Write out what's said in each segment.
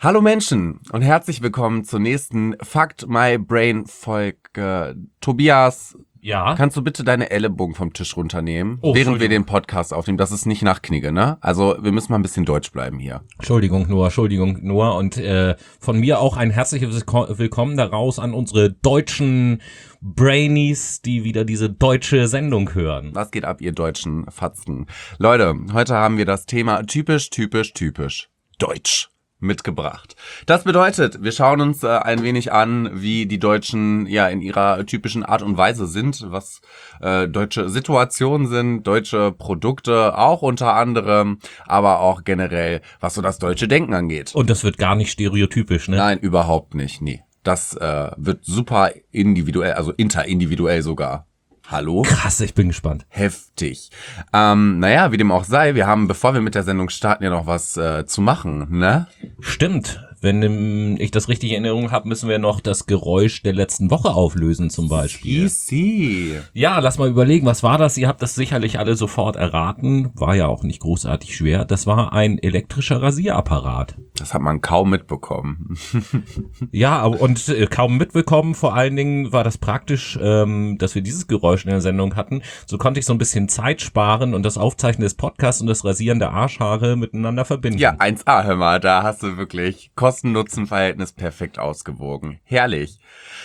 Hallo Menschen und herzlich willkommen zur nächsten Fucked My Brain Folge. Tobias, ja. Kannst du bitte deine Ellenbogen vom Tisch runternehmen, Oh, während wir den Podcast aufnehmen? Das ist nicht nach Knigge, ne? Also wir müssen mal ein bisschen deutsch bleiben hier. Entschuldigung, Noah. Und von mir auch ein herzliches Willkommen daraus an unsere deutschen Brainies, die wieder diese deutsche Sendung hören. Was geht ab, ihr deutschen Fatzken? Leute, heute haben wir das Thema typisch Deutsch mitgebracht. Das bedeutet, wir schauen uns ein wenig an, wie die Deutschen ja in ihrer typischen Art und Weise sind, was deutsche Situationen sind, deutsche Produkte auch unter anderem, aber auch generell, was so das deutsche Denken angeht. Und das wird gar nicht stereotypisch, ne? Nein, überhaupt nicht, nee. Das wird super individuell, also interindividuell sogar. Hallo? Krass, ich bin gespannt. Heftig. Naja, wie dem auch sei, wir haben, bevor wir mit der Sendung starten, ja noch was zu machen, ne? Stimmt. Wenn ich das richtig in Erinnerung habe, müssen wir noch das Geräusch der letzten Woche auflösen zum Beispiel. Easy. Ja, lass mal überlegen, was war das? Ihr habt das sicherlich alle sofort erraten. War ja auch nicht großartig schwer. Das war ein elektrischer Rasierapparat. Das hat man kaum mitbekommen. Ja, und kaum mitbekommen. Vor allen Dingen war das praktisch, dass wir dieses Geräusch in der Sendung hatten. So konnte ich so ein bisschen Zeit sparen und das Aufzeichnen des Podcasts und das Rasieren der Arschhaare miteinander verbinden. Ja, 1A, hör mal, da hast du wirklich Kosten-Nutzen-Verhältnis perfekt ausgewogen. Herrlich.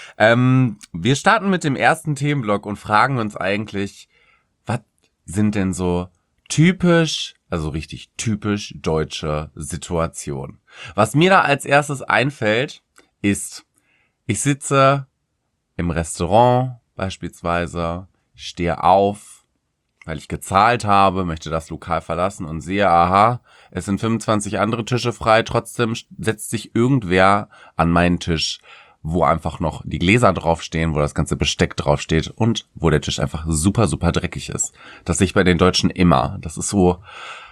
Wir starten mit dem ersten Themenblock und fragen uns eigentlich, was sind denn so typisch, also richtig typisch deutsche Situationen? Was mir da als erstes einfällt, ist, ich sitze im Restaurant beispielsweise, stehe auf, weil ich gezahlt habe, möchte das Lokal verlassen und sehe, aha, es sind 25 andere Tische frei, trotzdem setzt sich irgendwer an meinen Tisch, wo einfach noch die Gläser draufstehen, wo das ganze Besteck draufsteht und wo der Tisch einfach super, super dreckig ist. Das sehe ich bei den Deutschen immer. Das ist so,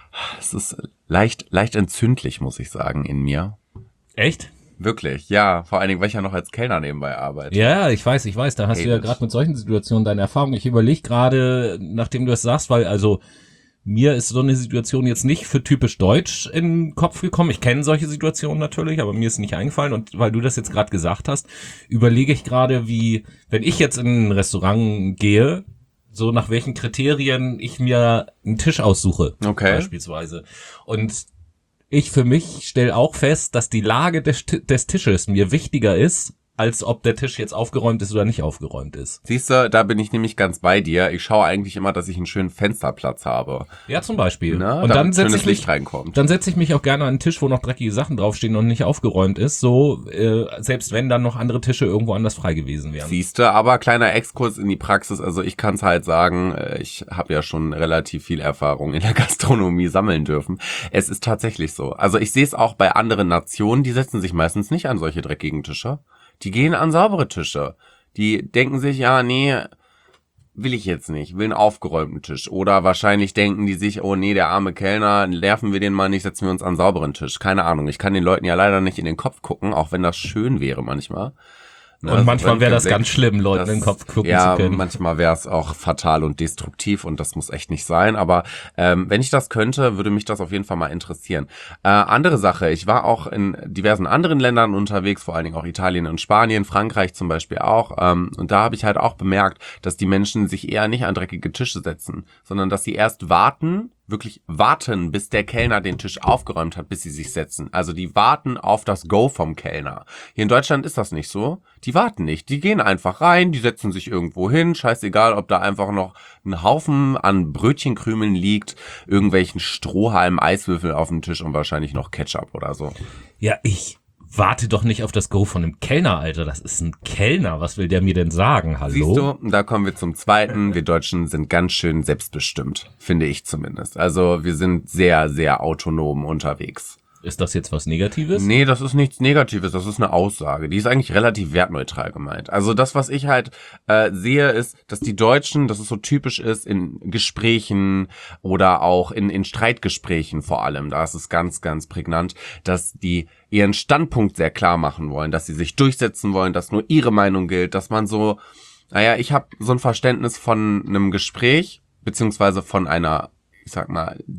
es ist leicht entzündlich, muss ich sagen, in mir. Echt? Wirklich, ja. Vor allen Dingen, weil ich ja noch als Kellner nebenbei arbeite. Ja, ich weiß. Da hast du ja gerade mit solchen Situationen deine Erfahrung. Ich überlege gerade, nachdem du es sagst, weil also mir ist so eine Situation jetzt nicht für typisch deutsch in den Kopf gekommen. Ich kenne solche Situationen natürlich, aber mir ist nicht eingefallen. Und weil du das jetzt gerade gesagt hast, überlege ich gerade, wie, wenn ich jetzt in ein Restaurant gehe, so nach welchen Kriterien ich mir einen Tisch aussuche. Okay. Beispielsweise. Und ich für mich stelle auch fest, dass die Lage des Tisches mir wichtiger ist, als ob der Tisch jetzt aufgeräumt ist oder nicht aufgeräumt ist. Siehst du, da bin ich nämlich ganz bei dir. Ich schaue eigentlich immer, dass ich einen schönen Fensterplatz habe. Ja, zum Beispiel. Ne? Und dann setze ich Licht reinkommt. Dann setze ich mich auch gerne an einen Tisch, wo noch dreckige Sachen draufstehen und nicht aufgeräumt ist, so selbst wenn dann noch andere Tische irgendwo anders frei gewesen wären. Siehst du, aber kleiner Exkurs in die Praxis. Also ich kann es halt sagen, ich habe ja schon relativ viel Erfahrung in der Gastronomie sammeln dürfen. Es ist tatsächlich so. Also ich sehe es auch bei anderen Nationen, die setzen sich meistens nicht an solche dreckigen Tische. Die gehen an saubere Tische. Die denken sich, ja, nee, will ich jetzt nicht, will einen aufgeräumten Tisch. Oder wahrscheinlich denken die sich, oh nee, der arme Kellner, nerven wir den mal nicht, setzen wir uns an einen sauberen Tisch. Keine Ahnung, ich kann den Leuten ja leider nicht in den Kopf gucken, auch wenn das schön wäre manchmal. Und manchmal wäre das ganz schlimm, Leuten in den Kopf gucken zu können. Ja, manchmal wäre es auch fatal und destruktiv und das muss echt nicht sein. Aber wenn ich das könnte, würde mich das auf jeden Fall mal interessieren. Andere Sache, ich war auch in diversen anderen Ländern unterwegs, vor allen Dingen auch Italien und Spanien, Frankreich zum Beispiel auch. Und da habe ich halt auch bemerkt, dass die Menschen sich eher nicht an dreckige Tische setzen, sondern dass sie erst wirklich warten, bis der Kellner den Tisch aufgeräumt hat, bis sie sich setzen. Also die warten auf das Go vom Kellner. Hier in Deutschland ist das nicht so. Die warten nicht. Die gehen einfach rein, die setzen sich irgendwo hin. Scheißegal, ob da einfach noch ein Haufen an Brötchenkrümeln liegt, irgendwelchen Strohhalmen, Eiswürfel auf dem Tisch und wahrscheinlich noch Ketchup oder so. Ja, ich warte doch nicht auf das Go von einem Kellner, Alter. Das ist ein Kellner. Was will der mir denn sagen? Hallo? Siehst du, da kommen wir zum Zweiten. Wir Deutschen sind ganz schön selbstbestimmt, finde ich zumindest. Also wir sind sehr, sehr autonom unterwegs. Ist das jetzt was Negatives? Nee, das ist nichts Negatives, das ist eine Aussage. Die ist eigentlich relativ wertneutral gemeint. Also das, was ich halt sehe, ist, dass die Deutschen, dass es so typisch ist in Gesprächen oder auch in Streitgesprächen vor allem, da ist es ganz, ganz prägnant, dass die ihren Standpunkt sehr klar machen wollen, dass sie sich durchsetzen wollen, dass nur ihre Meinung gilt, dass man so, naja, ich habe so ein Verständnis von einem Gespräch, beziehungsweise von einer, ich sag mal,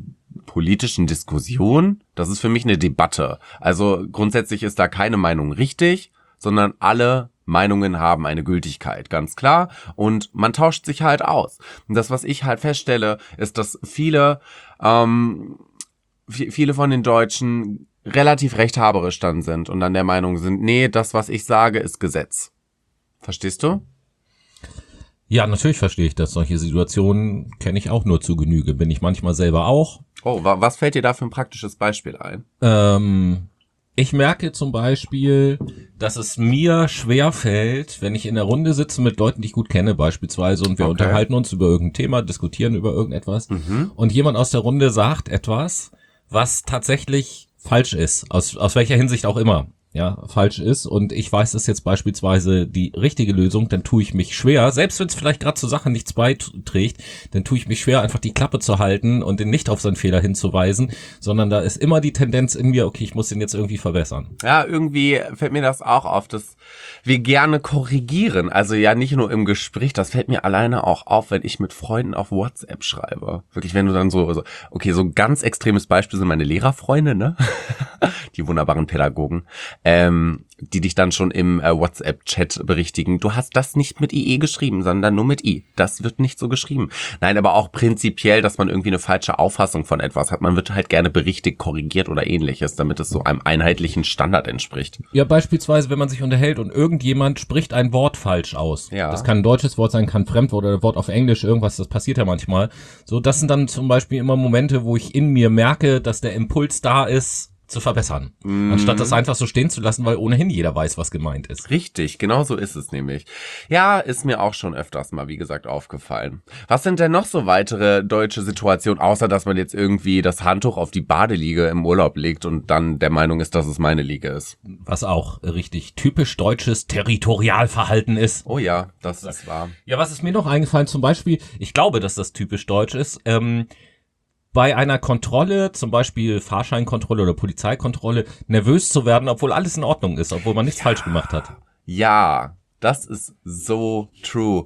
politischen Diskussion, das ist für mich eine Debatte. Also grundsätzlich ist da keine Meinung richtig, sondern alle Meinungen haben eine Gültigkeit, ganz klar. Und man tauscht sich halt aus. Und das, was ich halt feststelle, ist, dass viele von den Deutschen relativ rechthaberisch dann sind und dann der Meinung sind, nee, das, was ich sage, ist Gesetz. Verstehst du? Ja, natürlich verstehe ich das. Solche Situationen kenne ich auch nur zu Genüge. Bin ich manchmal selber auch. Oh, was fällt dir da für ein praktisches Beispiel ein? Ich merke zum Beispiel, dass es mir schwerfällt, wenn ich in der Runde sitze mit Leuten, die ich gut kenne beispielsweise und wir unterhalten uns über irgendein Thema, diskutieren über irgendetwas und jemand aus der Runde sagt etwas, was tatsächlich falsch ist, aus welcher Hinsicht auch immer. Ja, falsch ist und ich weiß, das ist jetzt beispielsweise die richtige Lösung, dann tue ich mich schwer, selbst wenn es vielleicht gerade zur Sache nichts beiträgt, dann tue ich mich schwer, einfach die Klappe zu halten und den nicht auf seinen Fehler hinzuweisen, sondern da ist immer die Tendenz in mir, okay, ich muss den jetzt irgendwie verbessern. Ja, irgendwie fällt mir das auch auf, dass wir gerne korrigieren, also ja nicht nur im Gespräch, das fällt mir alleine auch auf, wenn ich mit Freunden auf WhatsApp schreibe. Wirklich, wenn du dann so okay, so ein ganz extremes Beispiel sind meine Lehrerfreunde, ne? Die wunderbaren Pädagogen. Die dich dann schon im WhatsApp-Chat berichtigen. Du hast das nicht mit IE geschrieben, sondern nur mit I. Das wird nicht so geschrieben. Nein, aber auch prinzipiell, dass man irgendwie eine falsche Auffassung von etwas hat. Man wird halt gerne berichtigt, korrigiert oder ähnliches, damit es so einem einheitlichen Standard entspricht. Ja, beispielsweise, wenn man sich unterhält und irgendjemand spricht ein Wort falsch aus. Ja. Das kann ein deutsches Wort sein, kann ein Fremdwort oder ein Wort auf Englisch, irgendwas, das passiert ja manchmal. So, das sind dann zum Beispiel immer Momente, wo ich in mir merke, dass der Impuls da ist, zu verbessern, anstatt das einfach so stehen zu lassen, weil ohnehin jeder weiß, was gemeint ist. Richtig, genau so ist es nämlich. Ja, ist mir auch schon öfters mal, wie gesagt, aufgefallen. Was sind denn noch so weitere deutsche Situationen, außer dass man jetzt irgendwie das Handtuch auf die Badeliege im Urlaub legt und dann der Meinung ist, dass es meine Liege ist? Was auch richtig typisch deutsches Territorialverhalten ist. Oh ja, das ist wahr. Ja, was ist mir noch eingefallen? Zum Beispiel, ich glaube, dass das typisch deutsch ist, bei einer Kontrolle, zum Beispiel Fahrscheinkontrolle oder Polizeikontrolle, nervös zu werden, obwohl alles in Ordnung ist, obwohl man nichts falsch gemacht hat. Ja, das ist so true.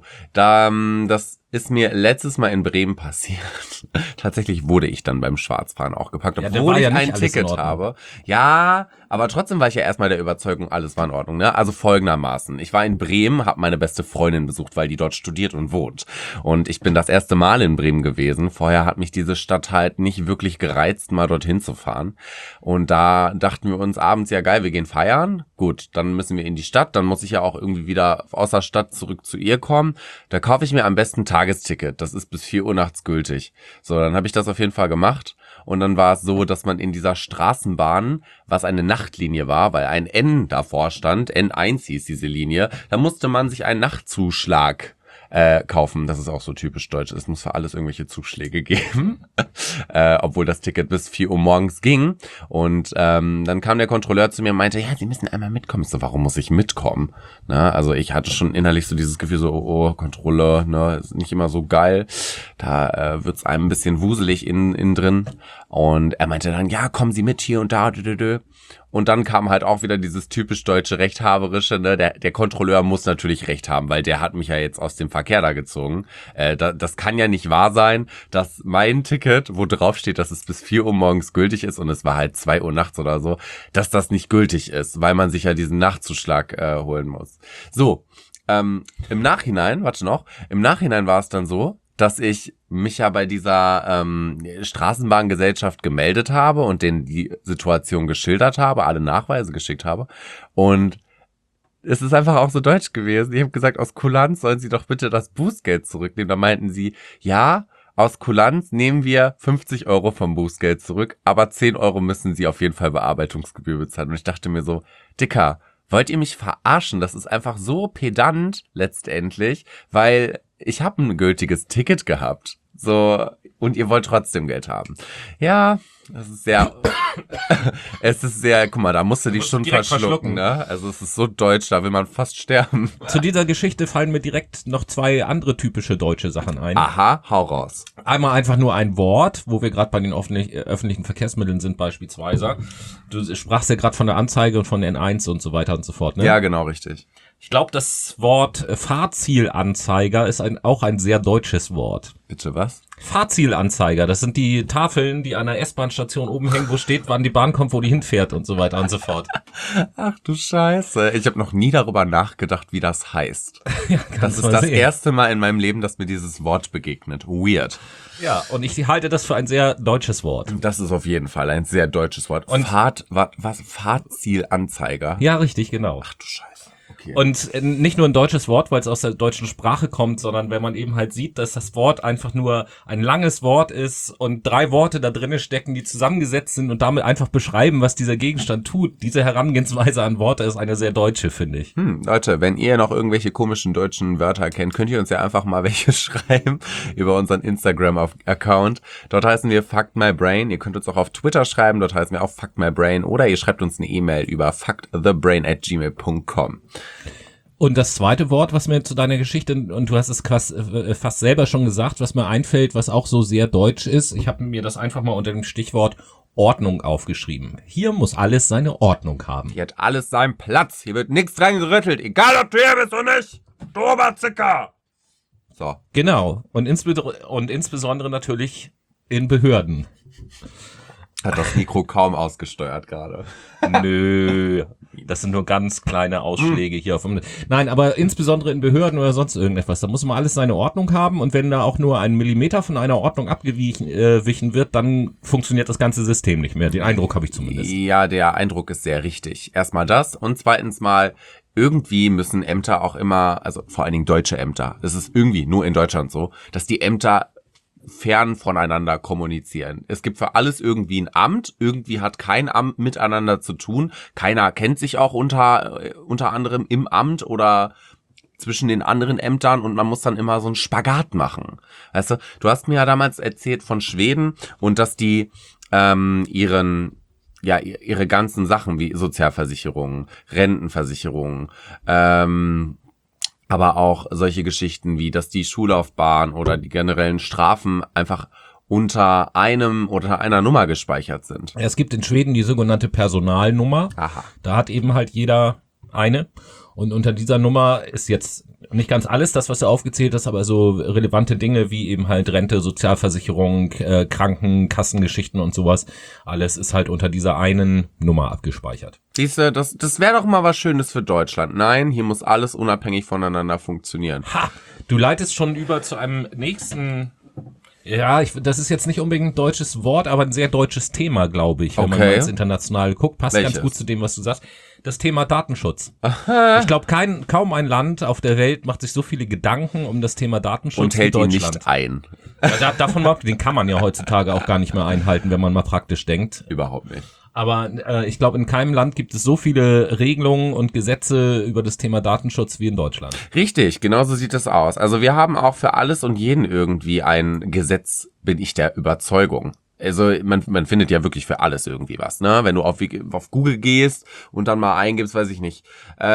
Das ist mir letztes Mal in Bremen passiert. Tatsächlich wurde ich dann beim Schwarzfahren auch gepackt, obwohl ich ein Ticket habe. Ja, aber trotzdem war ich ja erstmal der Überzeugung, alles war in Ordnung, ne? Also folgendermaßen. Ich war in Bremen, habe meine beste Freundin besucht, weil die dort studiert und wohnt. Und ich bin das erste Mal in Bremen gewesen. Vorher hat mich diese Stadt halt nicht wirklich gereizt, mal dorthin zu fahren. Und da dachten wir uns abends, ja geil, wir gehen feiern. Gut, dann müssen wir in die Stadt. Dann muss ich ja auch irgendwie wieder aus der Stadt zurück zu ihr kommen. Da kaufe ich mir am besten Tagesticket. Das ist bis 4 Uhr nachts gültig. So, dann habe ich das auf jeden Fall gemacht. Und dann war es so, dass man in dieser Straßenbahn, was eine Nachtlinie war, weil ein N davor stand, N1 hieß diese Linie, da musste man sich einen Nachtzuschlag kaufen. Das ist auch so typisch deutsch. Es muss für alles irgendwelche Zuschläge geben. Obwohl das Ticket bis 4 Uhr morgens ging. Und dann kam der Kontrolleur zu mir und meinte, ja, Sie müssen einmal mitkommen. Ich so, warum muss ich mitkommen? Na, also ich hatte schon innerlich so dieses Gefühl, so, oh, Kontrolle, ne, ist nicht immer so geil. Da wird's einem ein bisschen wuselig innen drin. Und er meinte dann, ja, kommen Sie mit hier und da. Und dann kam halt auch wieder dieses typisch deutsche Rechthaberische, ne? Der Kontrolleur muss natürlich recht haben, weil der hat mich ja jetzt aus dem Verkehr da gezogen. Das kann ja nicht wahr sein, dass mein Ticket, wo drauf steht, dass es bis 4 Uhr morgens gültig ist und es war halt 2 Uhr nachts oder so, dass das nicht gültig ist, weil man sich ja diesen Nachtzuschlag holen muss. So, im Nachhinein war es dann so, dass ich mich ja bei dieser Straßenbahngesellschaft gemeldet habe und denen die Situation geschildert habe, alle Nachweise geschickt habe. Und es ist einfach auch so deutsch gewesen. Ich habe gesagt, aus Kulanz sollen Sie doch bitte das Bußgeld zurücknehmen. Da meinten sie, ja, aus Kulanz nehmen wir 50 Euro vom Bußgeld zurück, aber 10 Euro müssen Sie auf jeden Fall Bearbeitungsgebühr bezahlen. Und ich dachte mir so, Dicker, wollt ihr mich verarschen? Das ist einfach so pedant letztendlich, weil ich habe ein gültiges Ticket gehabt. So, und ihr wollt trotzdem Geld haben. Ja, das ist sehr, guck mal, da musst du dich schon verschlucken, ne? Also es ist so deutsch, da will man fast sterben. Zu dieser Geschichte fallen mir direkt noch 2 andere typische deutsche Sachen ein. Aha, hau raus. Einmal einfach nur ein Wort, wo wir gerade bei den öffentlichen Verkehrsmitteln sind beispielsweise. Du sprachst ja gerade von der Anzeige und von N1 und so weiter und so fort, ne? Ja, genau, richtig. Ich glaube, das Wort Fahrzielanzeiger ist auch ein sehr deutsches Wort. Bitte was? Fahrzielanzeiger, das sind die Tafeln, die an der S-Bahn-Station oben hängen, wo steht, wann die Bahn kommt, wo die hinfährt und so weiter und so fort. Ach du Scheiße. Ich habe noch nie darüber nachgedacht, wie das heißt. Ja, das ist das erste Mal in meinem Leben, dass mir dieses Wort begegnet. Weird. Ja, und ich halte das für ein sehr deutsches Wort. Das ist auf jeden Fall ein sehr deutsches Wort. Und Fahrtzielanzeiger? Ja, richtig, genau. Ach du Scheiße. Okay. Und nicht nur ein deutsches Wort, weil es aus der deutschen Sprache kommt, sondern wenn man eben halt sieht, dass das Wort einfach nur ein langes Wort ist und 3 Worte da drinnen stecken, die zusammengesetzt sind und damit einfach beschreiben, was dieser Gegenstand tut. Diese Herangehensweise an Worte ist eine sehr deutsche, finde ich. Leute, wenn ihr noch irgendwelche komischen deutschen Wörter kennt, könnt ihr uns ja einfach mal welche schreiben über unseren Instagram-Account. Dort heißen wir Fuck My Brain. Ihr könnt uns auch auf Twitter schreiben, dort heißen wir auch Fuck My Brain, oder ihr schreibt uns eine E-Mail über fuckthebrain@gmail.com. Und das zweite Wort, was mir zu deiner Geschichte, und du hast es fast selber schon gesagt, was mir einfällt, was auch so sehr deutsch ist, ich habe mir das einfach mal unter dem Stichwort Ordnung aufgeschrieben. Hier muss alles seine Ordnung haben. Hier hat alles seinen Platz, hier wird nichts dran gerüttelt, egal ob du hier bist oder nicht. Du Oberzicker! So. Genau, und insbesondere natürlich in Behörden. Hat das Mikro kaum ausgesteuert gerade. Nö, das sind nur ganz kleine Ausschläge hier. Nein, aber insbesondere in Behörden oder sonst irgendetwas, da muss man alles seine Ordnung haben, und wenn da auch nur ein Millimeter von einer Ordnung abgewichen wird, dann funktioniert das ganze System nicht mehr. Den Eindruck habe ich zumindest. Ja, der Eindruck ist sehr richtig. Erstmal das, und zweitens mal, irgendwie müssen Ämter auch immer, also vor allen Dingen deutsche Ämter, das ist irgendwie nur in Deutschland so, dass die Ämter fern voneinander kommunizieren. Es gibt für alles irgendwie ein Amt, irgendwie hat kein Amt miteinander zu tun, keiner kennt sich auch unter anderem im Amt oder zwischen den anderen Ämtern, und man muss dann immer so einen Spagat machen. Weißt du hast mir ja damals erzählt von Schweden und dass die ihre ganzen Sachen wie Sozialversicherungen, Rentenversicherungen, aber auch solche Geschichten wie, dass die Schullaufbahn oder die generellen Strafen einfach unter einem oder einer Nummer gespeichert sind. Es gibt in Schweden die sogenannte Personalnummer. Aha. Da hat eben halt jeder eine. Und unter dieser Nummer ist jetzt nicht ganz alles das, was du aufgezählt hast, aber so relevante Dinge wie eben halt Rente, Sozialversicherung, Krankenkassengeschichten und sowas. Alles ist halt unter dieser einen Nummer abgespeichert. Siehste, das wäre doch mal was Schönes für Deutschland. Nein, hier muss alles unabhängig voneinander funktionieren. Ha! Du leitest schon über zu einem nächsten... Ja, das ist jetzt nicht unbedingt ein deutsches Wort, aber ein sehr deutsches Thema, glaube ich, wenn man mal ins Internationale guckt. Passt ganz gut zu dem, was du sagst. Das Thema Datenschutz. Aha. Ich glaube, kaum ein Land auf der Welt macht sich so viele Gedanken um das Thema Datenschutz und hält ihn nicht ein. Ja, davon ab, den kann man ja heutzutage auch gar nicht mehr einhalten, wenn man mal praktisch denkt. Überhaupt nicht. Aber ich glaube, in keinem Land gibt es so viele Regelungen und Gesetze über das Thema Datenschutz wie in Deutschland. Richtig, genauso sieht es aus. Also wir haben auch für alles und jeden irgendwie ein Gesetz, bin ich der Überzeugung. Also man findet ja wirklich für alles irgendwie was, ne? Wenn du auf Google gehst und dann mal eingibst, weiß ich nicht,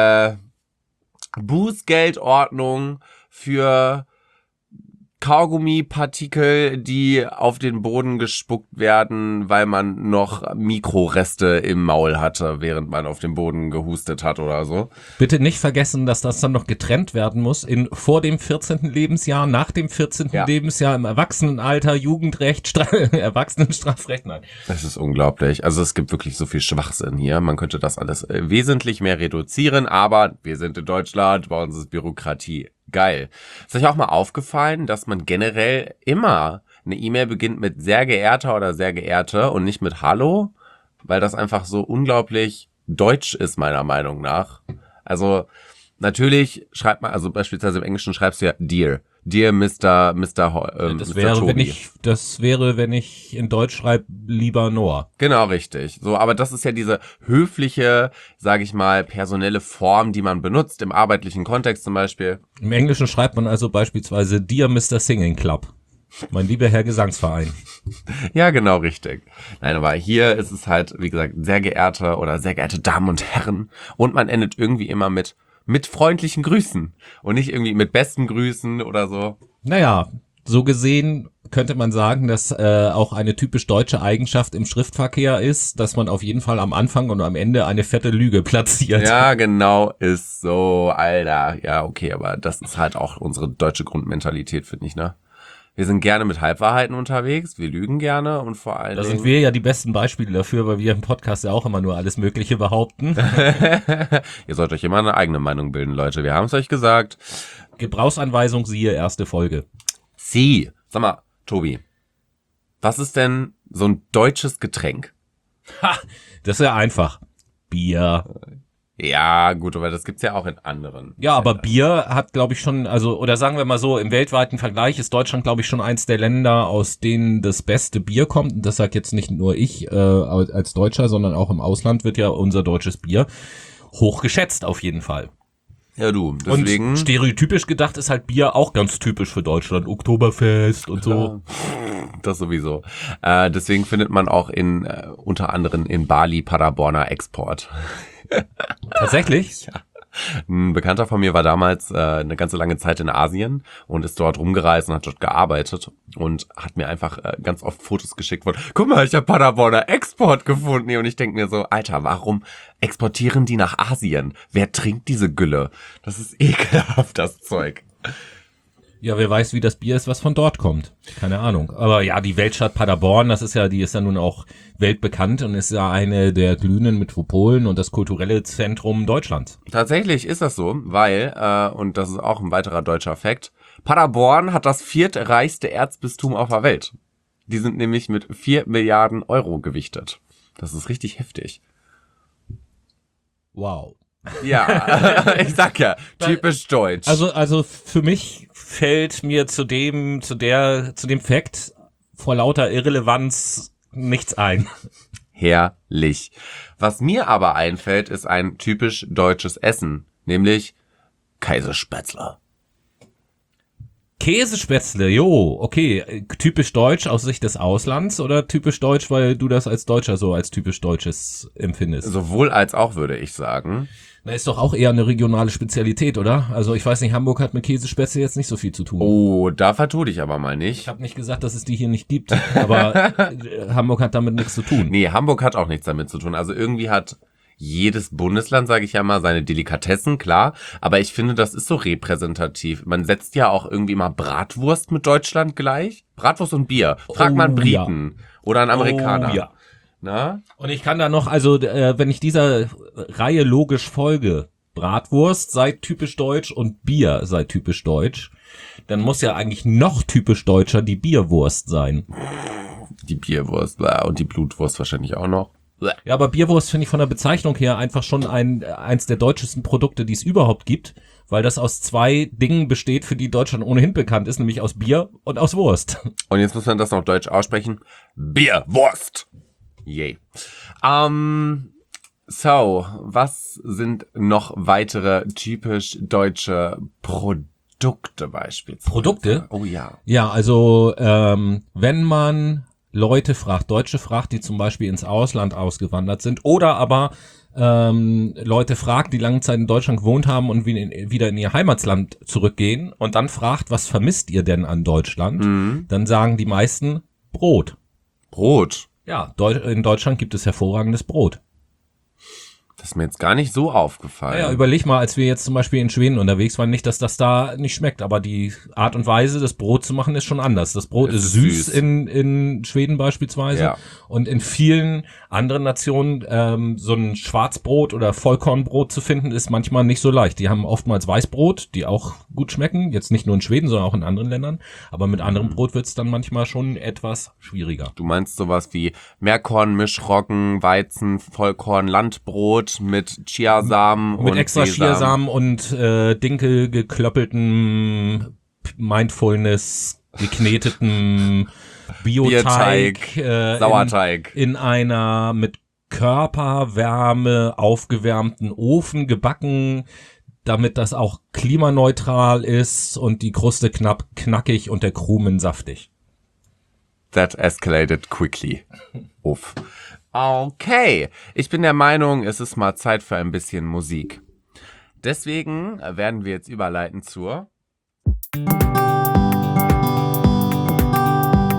Bußgeldordnung für Kaugummipartikel, die auf den Boden gespuckt werden, weil man noch Mikroreste im Maul hatte, während man auf dem Boden gehustet hat oder so. Bitte nicht vergessen, dass das dann noch getrennt werden muss in vor dem 14. Lebensjahr, nach dem 14. Lebensjahr, im Erwachsenenalter, Jugendrecht, Erwachsenenstrafrecht. Nein. Das ist unglaublich. Also es gibt wirklich so viel Schwachsinn hier. Man könnte das alles wesentlich mehr reduzieren, aber wir sind in Deutschland, bei uns ist Bürokratie. Geil. Ist euch auch mal aufgefallen, dass man generell immer eine E-Mail beginnt mit sehr geehrter oder sehr geehrte und nicht mit Hallo? Weil das einfach so unglaublich deutsch ist, meiner Meinung nach. Also natürlich schreibt man, also beispielsweise im Englischen schreibst du ja Dear. Dear Mr. Das wäre, wenn ich in Deutsch schreibe, lieber Noah. Genau, richtig. So, aber das ist ja diese höfliche, sage ich mal, personelle Form, die man benutzt, im arbeitlichen Kontext zum Beispiel. Im Englischen schreibt man also beispielsweise Dear Mr. Singing Club. Mein lieber Herr Gesangsverein. Ja, genau, richtig. Nein, aber hier ist es halt, wie gesagt, sehr geehrte oder sehr geehrte Damen und Herren. Und man endet irgendwie immer mit freundlichen Grüßen und nicht irgendwie mit besten Grüßen oder so. Naja, so gesehen könnte man sagen, dass auch eine typisch deutsche Eigenschaft im Schriftverkehr ist, dass man auf jeden Fall am Anfang und am Ende eine fette Lüge platziert. Ja, genau, ist so, Alter. Ja, okay, aber das ist halt auch unsere deutsche Grundmentalität, finde ich, ne? Wir sind gerne mit Halbwahrheiten unterwegs, wir lügen gerne und vor allem. Da sind wir ja die besten Beispiele dafür, weil wir im Podcast ja auch immer nur alles Mögliche behaupten. Ihr sollt euch immer eine eigene Meinung bilden, Leute. Wir haben es euch gesagt. Gebrauchsanweisung, siehe erste Folge. Sie. Sag mal, Tobi, was ist denn so ein deutsches Getränk? Ha, das ist ja einfach. Bier. Ja, gut, aber das gibt's ja auch in anderen. Ja, aber Bier hat, glaube ich, schon, also, oder sagen wir mal so, im weltweiten Vergleich ist Deutschland, glaube ich, schon eins der Länder, aus denen das beste Bier kommt. Und das sagt jetzt nicht nur ich als Deutscher, sondern auch im Ausland wird ja unser deutsches Bier hoch geschätzt, auf jeden Fall. Ja, du, deswegen. Und stereotypisch gedacht ist halt Bier auch ganz typisch für Deutschland. Oktoberfest und so. Das sowieso. Deswegen findet man auch unter anderem in Bali Paderborner Export. Tatsächlich? Ja. Ein Bekannter von mir war damals eine ganze lange Zeit in Asien und ist dort rumgereist und hat dort gearbeitet und hat mir einfach ganz oft Fotos geschickt von, guck mal, ich habe Paderborner Export gefunden. Und ich denke mir so, Alter, warum exportieren die nach Asien? Wer trinkt diese Gülle? Das ist ekelhaft, das Zeug. Ja, wer weiß, wie das Bier ist, was von dort kommt. Keine Ahnung. Aber ja, die Weltstadt Paderborn, die ist ja nun auch weltbekannt und ist ja eine der glühenden Metropolen und das kulturelle Zentrum Deutschlands. Tatsächlich ist das so, weil, und das ist auch ein weiterer deutscher Fakt, Paderborn hat das viertreichste Erzbistum auf der Welt. Die sind nämlich mit 4 Milliarden Euro gewichtet. Das ist richtig heftig. Wow. Ja, ich sag ja, typisch deutsch. Also für mich fällt mir zu dem Fakt vor lauter Irrelevanz nichts ein. Herrlich. Was mir aber einfällt, ist ein typisch deutsches Essen, nämlich Käsespätzle. Käsespätzle, jo, okay. Typisch deutsch aus Sicht des Auslands oder typisch deutsch, weil du das als Deutscher so als typisch Deutsches empfindest? Sowohl als auch, würde ich sagen. Na, ist doch auch eher eine regionale Spezialität, oder? Also ich weiß nicht, Hamburg hat mit Käsespätzle jetzt nicht so viel zu tun. Oh, da vertu dich aber mal nicht. Ich habe nicht gesagt, dass es die hier nicht gibt, aber Hamburg hat damit nichts zu tun. Nee, Hamburg hat auch nichts damit zu tun. Also irgendwie hat jedes Bundesland, sage ich ja mal, seine Delikatessen, klar. Aber ich finde, das ist so repräsentativ. Man setzt ja auch irgendwie mal Bratwurst mit Deutschland gleich. Bratwurst und Bier. Frag mal einen Briten oder einen Amerikaner. Oh, ja. Na? Und ich kann da noch, also wenn ich dieser Reihe logisch folge, Bratwurst sei typisch deutsch und Bier sei typisch deutsch, dann muss ja eigentlich noch typisch deutscher die Bierwurst sein. Die Bierwurst und die Blutwurst wahrscheinlich auch noch. Ja, aber Bierwurst finde ich von der Bezeichnung her einfach schon eins der deutschesten Produkte, die es überhaupt gibt, weil das aus 2 Dingen besteht, für die Deutschland ohnehin bekannt ist, nämlich aus Bier und aus Wurst. Und jetzt muss man das noch deutsch aussprechen. Bierwurst. Yay. So, was sind noch weitere typisch deutsche Produkte beispielsweise? Produkte? Oh ja. Ja, also wenn man Leute fragt, Deutsche fragt, die zum Beispiel ins Ausland ausgewandert sind oder aber Leute fragt, die lange Zeit in Deutschland gewohnt haben und wieder in ihr Heimatland zurückgehen und dann fragt, was vermisst ihr denn an Deutschland? Dann sagen die meisten Brot. Brot? Ja, in Deutschland gibt es hervorragendes Brot. Das ist mir jetzt gar nicht so aufgefallen. Ja, überleg mal, als wir jetzt zum Beispiel in Schweden unterwegs waren, nicht, dass das da nicht schmeckt, aber die Art und Weise, das Brot zu machen, ist schon anders. Das Brot ist süß in Schweden beispielsweise, ja. Und in vielen anderen Nationen so ein Schwarzbrot oder Vollkornbrot zu finden, ist manchmal nicht so leicht. Die haben oftmals Weißbrot, die auch gut schmecken, jetzt nicht nur in Schweden, sondern auch in anderen Ländern, aber mit anderem Brot wird's dann manchmal schon etwas schwieriger. Du meinst sowas wie Mehrkorn, Mischroggen, Weizen, Vollkorn, Landbrot mit Chiasamen und mit extra Sesam. Chiasamen und Dinkel geklöppeltem Mindfulness geknetetem Bioteig, Sauerteig in einer mit Körperwärme aufgewärmten Ofen gebacken, damit das auch klimaneutral ist und die Kruste knackig und der Krumen saftig. That escalated quickly. Uff. Okay, ich bin der Meinung, es ist mal Zeit für ein bisschen Musik. Deswegen werden wir jetzt überleiten zur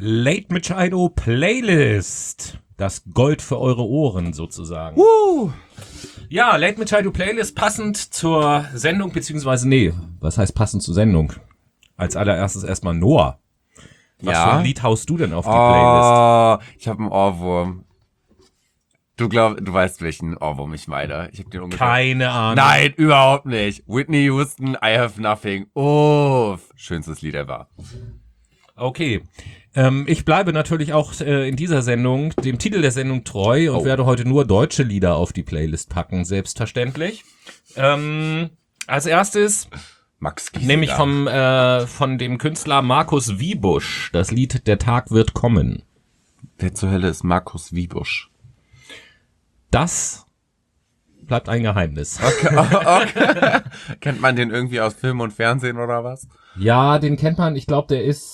Late Machado Playlist. Das Gold für eure Ohren sozusagen. Ja, Late Machado Playlist passend zur Sendung, beziehungsweise was heißt passend zur Sendung? Als allererstes erstmal Noah. Was für ein Lied haust du denn auf die Playlist? Ich habe einen Ohrwurm. Du weißt, welchen Ohrwurm ich meine. Ich hab den Keine Ahnung. Nein, überhaupt nicht. Whitney Houston, I Have Nothing. Schönstes Lied ever. Okay. Ich bleibe natürlich auch in dieser Sendung dem Titel der Sendung treu und werde heute nur deutsche Lieder auf die Playlist packen, selbstverständlich. Als erstes Max Giesinger. nämlich von dem Künstler Markus Wiebusch, das Lied Der Tag wird kommen. Wer zur Hölle ist Markus Wiebusch? Das bleibt ein Geheimnis. Okay. Kennt man den irgendwie aus Film und Fernsehen oder was? Ja, den kennt man. Ich glaube, der ist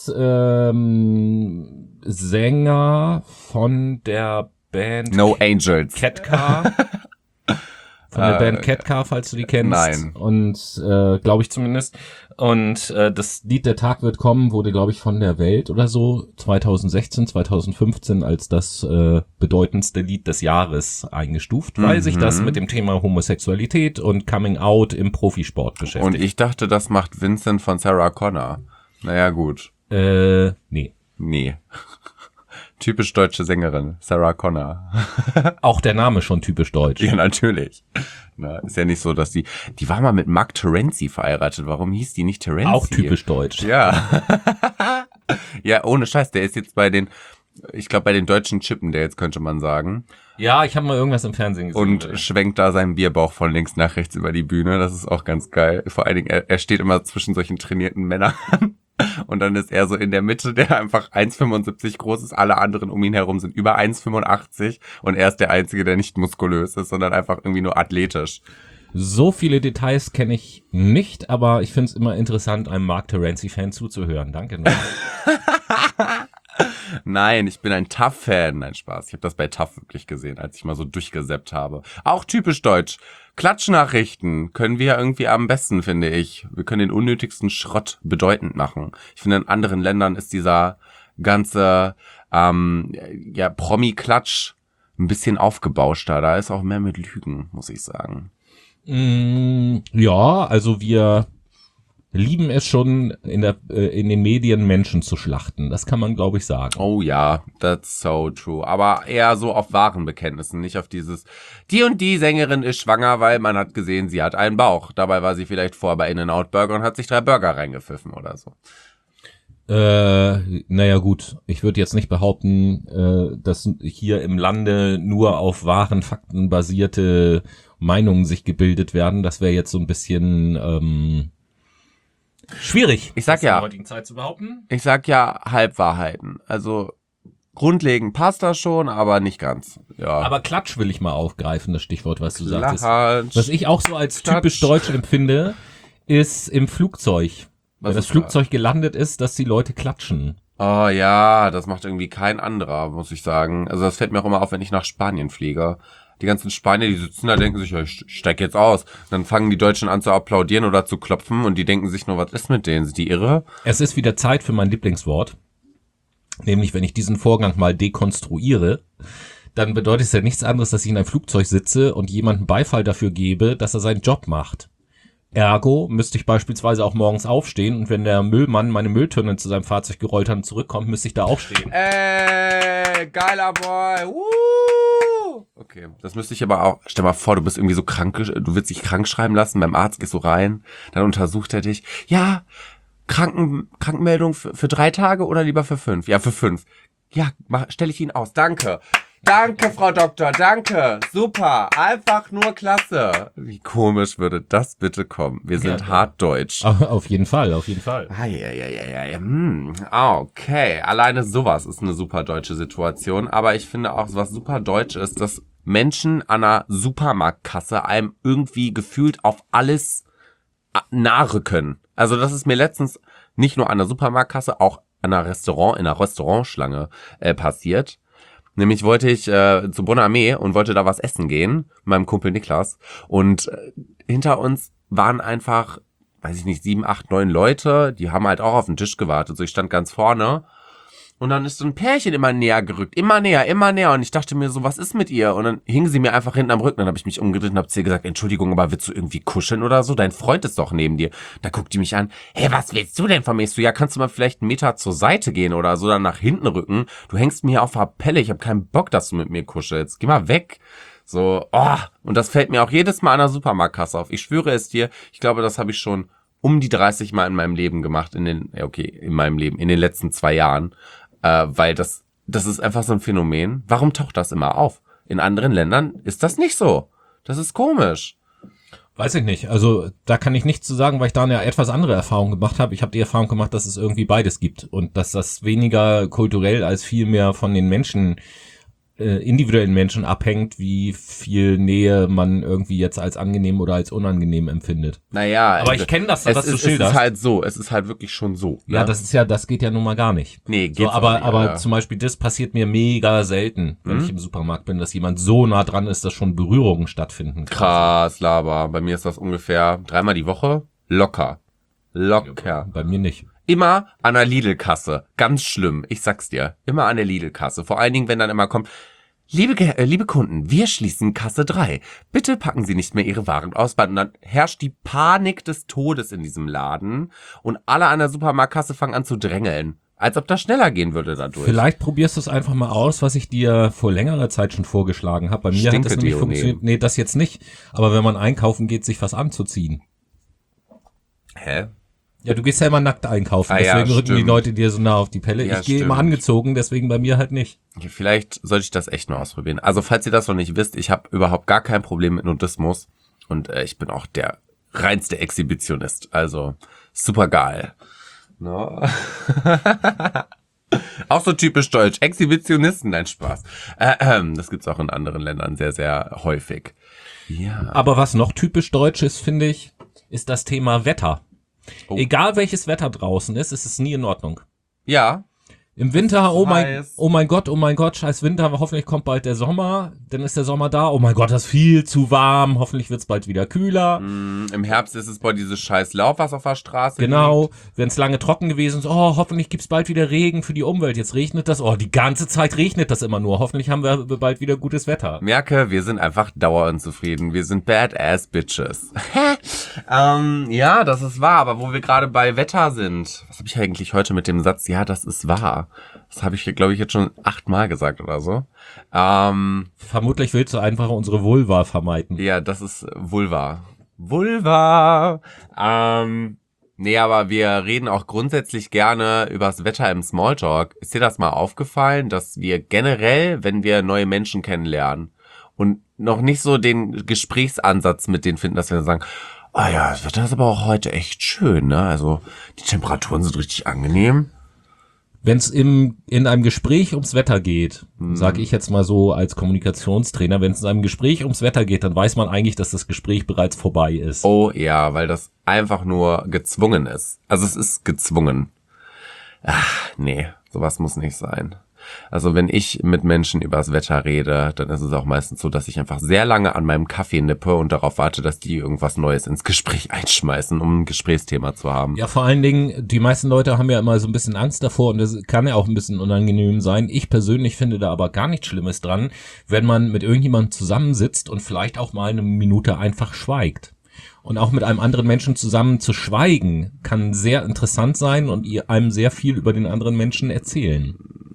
Sänger von der Band No Angels. Ketka. Von der Band Ketka, falls du die kennst. Nein. Und glaube ich zumindest. Und das Lied Der Tag wird kommen wurde, glaube ich, von der Welt oder so 2016, 2015 als das bedeutendste Lied des Jahres eingestuft, weil sich das mit dem Thema Homosexualität und Coming Out im Profisport beschäftigt. Und ich dachte, das macht Vincent von Sarah Connor. Naja, gut. Nee. Typisch deutsche Sängerin, Sarah Connor. Auch der Name schon typisch deutsch. Ja, natürlich. Na, ist ja nicht so, dass die war mal mit Mark Terenzi verheiratet. Warum hieß die nicht Terenzi? Auch typisch deutsch. Ja. Ja, ohne Scheiß. Der ist jetzt bei den deutschen Chippen, der jetzt könnte man sagen. Ja, ich habe mal irgendwas im Fernsehen gesehen. Und schwenkt da seinen Bierbauch von links nach rechts über die Bühne. Das ist auch ganz geil. Vor allen Dingen, er steht immer zwischen solchen trainierten Männern. Und dann ist er so in der Mitte, der einfach 1,75 groß ist. Alle anderen um ihn herum sind über 1,85. Und er ist der Einzige, der nicht muskulös ist, sondern einfach irgendwie nur athletisch. So viele Details kenne ich nicht, aber ich finde es immer interessant, einem Mark Terenzi-Fan zuzuhören. Danke. Nein, ich bin ein Tough-Fan. Nein, Spaß. Ich habe das bei Tough wirklich gesehen, als ich mal so durchgesäppt habe. Auch typisch deutsch. Klatschnachrichten können wir irgendwie am besten, finde ich. Wir können den unnötigsten Schrott bedeutend machen. Ich finde, in anderen Ländern ist dieser ganze Promi-Klatsch ein bisschen aufgebauschter. Da ist auch mehr mit Lügen, muss ich sagen. Ja, also wir lieben es schon in den Medien Menschen zu schlachten. Das kann man, glaube ich, sagen. Oh ja, that's so true. Aber eher so auf wahren Bekenntnissen, nicht auf dieses, die und die Sängerin ist schwanger, weil man hat gesehen, sie hat einen Bauch. Dabei war sie vielleicht vorher bei In-N-Out Burger und hat sich 3 Burger reingepfiffen oder so. Naja gut, ich würde jetzt nicht behaupten, dass hier im Lande nur auf wahren Fakten basierte Meinungen sich gebildet werden. Das wäre jetzt so ein bisschen schwierig. Ich sag ja, in der heutigen Zeit zu behaupten. Ich sag ja Halbwahrheiten. Also grundlegend passt das schon, aber nicht ganz. Ja. Aber Klatsch will ich mal aufgreifen, das Stichwort, was du Klatsch. sagtest. Was ich auch so als typisch deutsch empfinde, ist im Flugzeug. Wenn das Flugzeug gelandet ist, dass die Leute klatschen. Oh ja, das macht irgendwie kein anderer, muss ich sagen. Also das fällt mir auch immer auf, wenn ich nach Spanien fliege. Die ganzen Spanier, die sitzen da, denken sich, ja, ich steig jetzt aus. Und dann fangen die Deutschen an zu applaudieren oder zu klopfen und die denken sich nur, was ist mit denen? Sind die irre? Es ist wieder Zeit für mein Lieblingswort. Nämlich, wenn ich diesen Vorgang mal dekonstruiere, dann bedeutet es ja nichts anderes, dass ich in einem Flugzeug sitze und jemandem Beifall dafür gebe, dass er seinen Job macht. Ergo müsste ich beispielsweise auch morgens aufstehen und wenn der Müllmann meine Mülltonne zu seinem Fahrzeug gerollt hat und zurückkommt, müsste ich da aufstehen. Geiler Boy. Woo! Okay, das müsste ich aber auch. Stell mal vor, du bist irgendwie so krank, du willst dich krank schreiben lassen, beim Arzt gehst du rein, dann untersucht er dich. Ja, Krankenmeldung für 3 Tage oder lieber für 5? Ja, für 5. Ja, stelle ich Ihnen aus. Danke. Danke, Frau Doktor, danke. Super, einfach nur klasse. Wie komisch würde das bitte kommen? Wir sind hart deutsch. Auf jeden Fall, auf jeden Fall. Okay, alleine sowas ist eine super deutsche Situation. Aber ich finde auch, was super deutsch ist, dass Menschen an einer Supermarktkasse einem irgendwie gefühlt auf alles nahrücken. Also das ist mir letztens nicht nur an der Supermarktkasse, auch in einer Restaurantschlange passiert. Nämlich wollte ich zu Bonamé und wollte da was essen gehen mit meinem Kumpel Niklas. Und hinter uns waren einfach, weiß ich nicht, 7, 8, 9 Leute. Die haben halt auch auf den Tisch gewartet. So, ich stand ganz vorne. Und dann ist so ein Pärchen immer näher gerückt. Immer näher. Und ich dachte mir so, was ist mit ihr? Und dann hing sie mir einfach hinten am Rücken. Dann habe ich mich umgedreht und habe zu ihr gesagt, Entschuldigung, aber willst du irgendwie kuscheln oder so? Dein Freund ist doch neben dir. Da guckt die mich an. Hey, was willst du denn von mir? Ich so, ja, kannst du mal vielleicht 1 Meter zur Seite gehen oder so, dann nach hinten rücken? Du hängst mir hier auf der Pelle. Ich habe keinen Bock, dass du mit mir kuschelst. Geh mal weg. So, und das fällt mir auch jedes Mal an der Supermarktkasse auf. Ich schwöre es dir, ich glaube, das habe ich schon um die 30 Mal in meinem Leben gemacht. In den letzten 2 Jahren. Weil das ist einfach so ein Phänomen. Warum taucht das immer auf? In anderen Ländern ist das nicht so. Das ist komisch. Weiß ich nicht. Also da kann ich nichts zu sagen, weil ich da eine etwas andere Erfahrung gemacht habe. Ich habe die Erfahrung gemacht, dass es irgendwie beides gibt und dass das weniger kulturell als viel mehr von den Menschen, individuellen Menschen abhängt, wie viel Nähe man irgendwie jetzt als angenehm oder als unangenehm empfindet. Naja, aber ich kenne das, was du schilderst. Es ist halt wirklich schon so. Ne? Ja, das geht ja nun mal gar nicht. Nee, geht's so, aber ja. Zum Beispiel das passiert mir mega selten, wenn ich im Supermarkt bin, dass jemand so nah dran ist, dass schon Berührungen stattfinden. Krass, Laber. Bei mir ist das ungefähr 3-mal die Woche. Locker. Bei mir nicht. Immer an der Lidl-Kasse. Ganz schlimm. Ich sag's dir. Immer an der Lidl-Kasse. Vor allen Dingen, wenn dann immer kommt, liebe Kunden, wir schließen Kasse 3. Bitte packen Sie nicht mehr Ihre Waren aus. Und dann herrscht die Panik des Todes in diesem Laden. Und alle an der Supermarktkasse fangen an zu drängeln. Als ob das schneller gehen würde dadurch. Vielleicht probierst du es einfach mal aus, was ich dir vor längerer Zeit schon vorgeschlagen habe. Bei mir hat das nämlich funktioniert. Nee, das jetzt nicht. Aber wenn man einkaufen geht, sich was anzuziehen. Hä? Ja, du gehst ja immer nackt einkaufen, deswegen rücken die Leute dir so nah auf die Pelle. Ja, ich gehe immer angezogen, deswegen bei mir halt nicht. Okay, vielleicht sollte ich das echt mal ausprobieren. Also falls ihr das noch nicht wisst, ich habe überhaupt gar kein Problem mit Nudismus und ich bin auch der reinste Exhibitionist. Also super geil. No. Auch so typisch deutsch. Exhibitionisten, nein, Spaß. Das gibt's auch in anderen Ländern sehr, sehr häufig. Ja. Aber was noch typisch deutsch ist, finde ich, ist das Thema Wetter. Oh. Egal welches Wetter draußen ist es nie in Ordnung. Ja. Im Winter, oh mein Gott, scheiß Winter, hoffentlich kommt bald der Sommer, dann ist der Sommer da, oh mein Gott, das ist viel zu warm, hoffentlich wird's bald wieder kühler. Im Herbst ist es dieses scheiß Laub, was auf der Straße Genau, wenn es lange trocken gewesen ist, hoffentlich gibt's bald wieder Regen für die Umwelt, jetzt regnet das, die ganze Zeit regnet das immer nur, hoffentlich haben wir bald wieder gutes Wetter. Merke, wir sind einfach dauerunzufrieden, wir sind Badass Bitches. Ja, das ist wahr, aber wo wir gerade bei Wetter sind, was habe ich eigentlich heute mit dem Satz, ja, das ist wahr? Das habe ich, glaube ich, jetzt schon 8-mal gesagt oder so. Vermutlich willst du einfach unsere Vulva vermeiden. Ja, das ist Vulva. Vulva! Nee, aber wir reden auch grundsätzlich gerne übers Wetter im Smalltalk. Ist dir das mal aufgefallen, dass wir generell, wenn wir neue Menschen kennenlernen und noch nicht so den Gesprächsansatz mit denen finden, dass wir sagen, ja, das Wetter ist aber auch heute echt schön, ne? Also die Temperaturen sind richtig angenehm. Wenn es in einem Gespräch ums Wetter geht, sage ich jetzt mal so als Kommunikationstrainer, wenn es in einem Gespräch ums Wetter geht, dann weiß man eigentlich, dass das Gespräch bereits vorbei ist. Oh ja, weil das einfach nur gezwungen ist. Also es ist gezwungen. Ach, nee, sowas muss nicht sein. Also wenn ich mit Menschen über das Wetter rede, dann ist es auch meistens so, dass ich einfach sehr lange an meinem Kaffee nippe und darauf warte, dass die irgendwas Neues ins Gespräch einschmeißen, um ein Gesprächsthema zu haben. Ja, vor allen Dingen, die meisten Leute haben ja immer so ein bisschen Angst davor und das kann ja auch ein bisschen unangenehm sein. Ich persönlich finde da aber gar nichts Schlimmes dran, wenn man mit irgendjemandem zusammensitzt und vielleicht auch mal eine Minute einfach schweigt. Und auch mit einem anderen Menschen zusammen zu schweigen, kann sehr interessant sein und einem sehr viel über den anderen Menschen erzählen.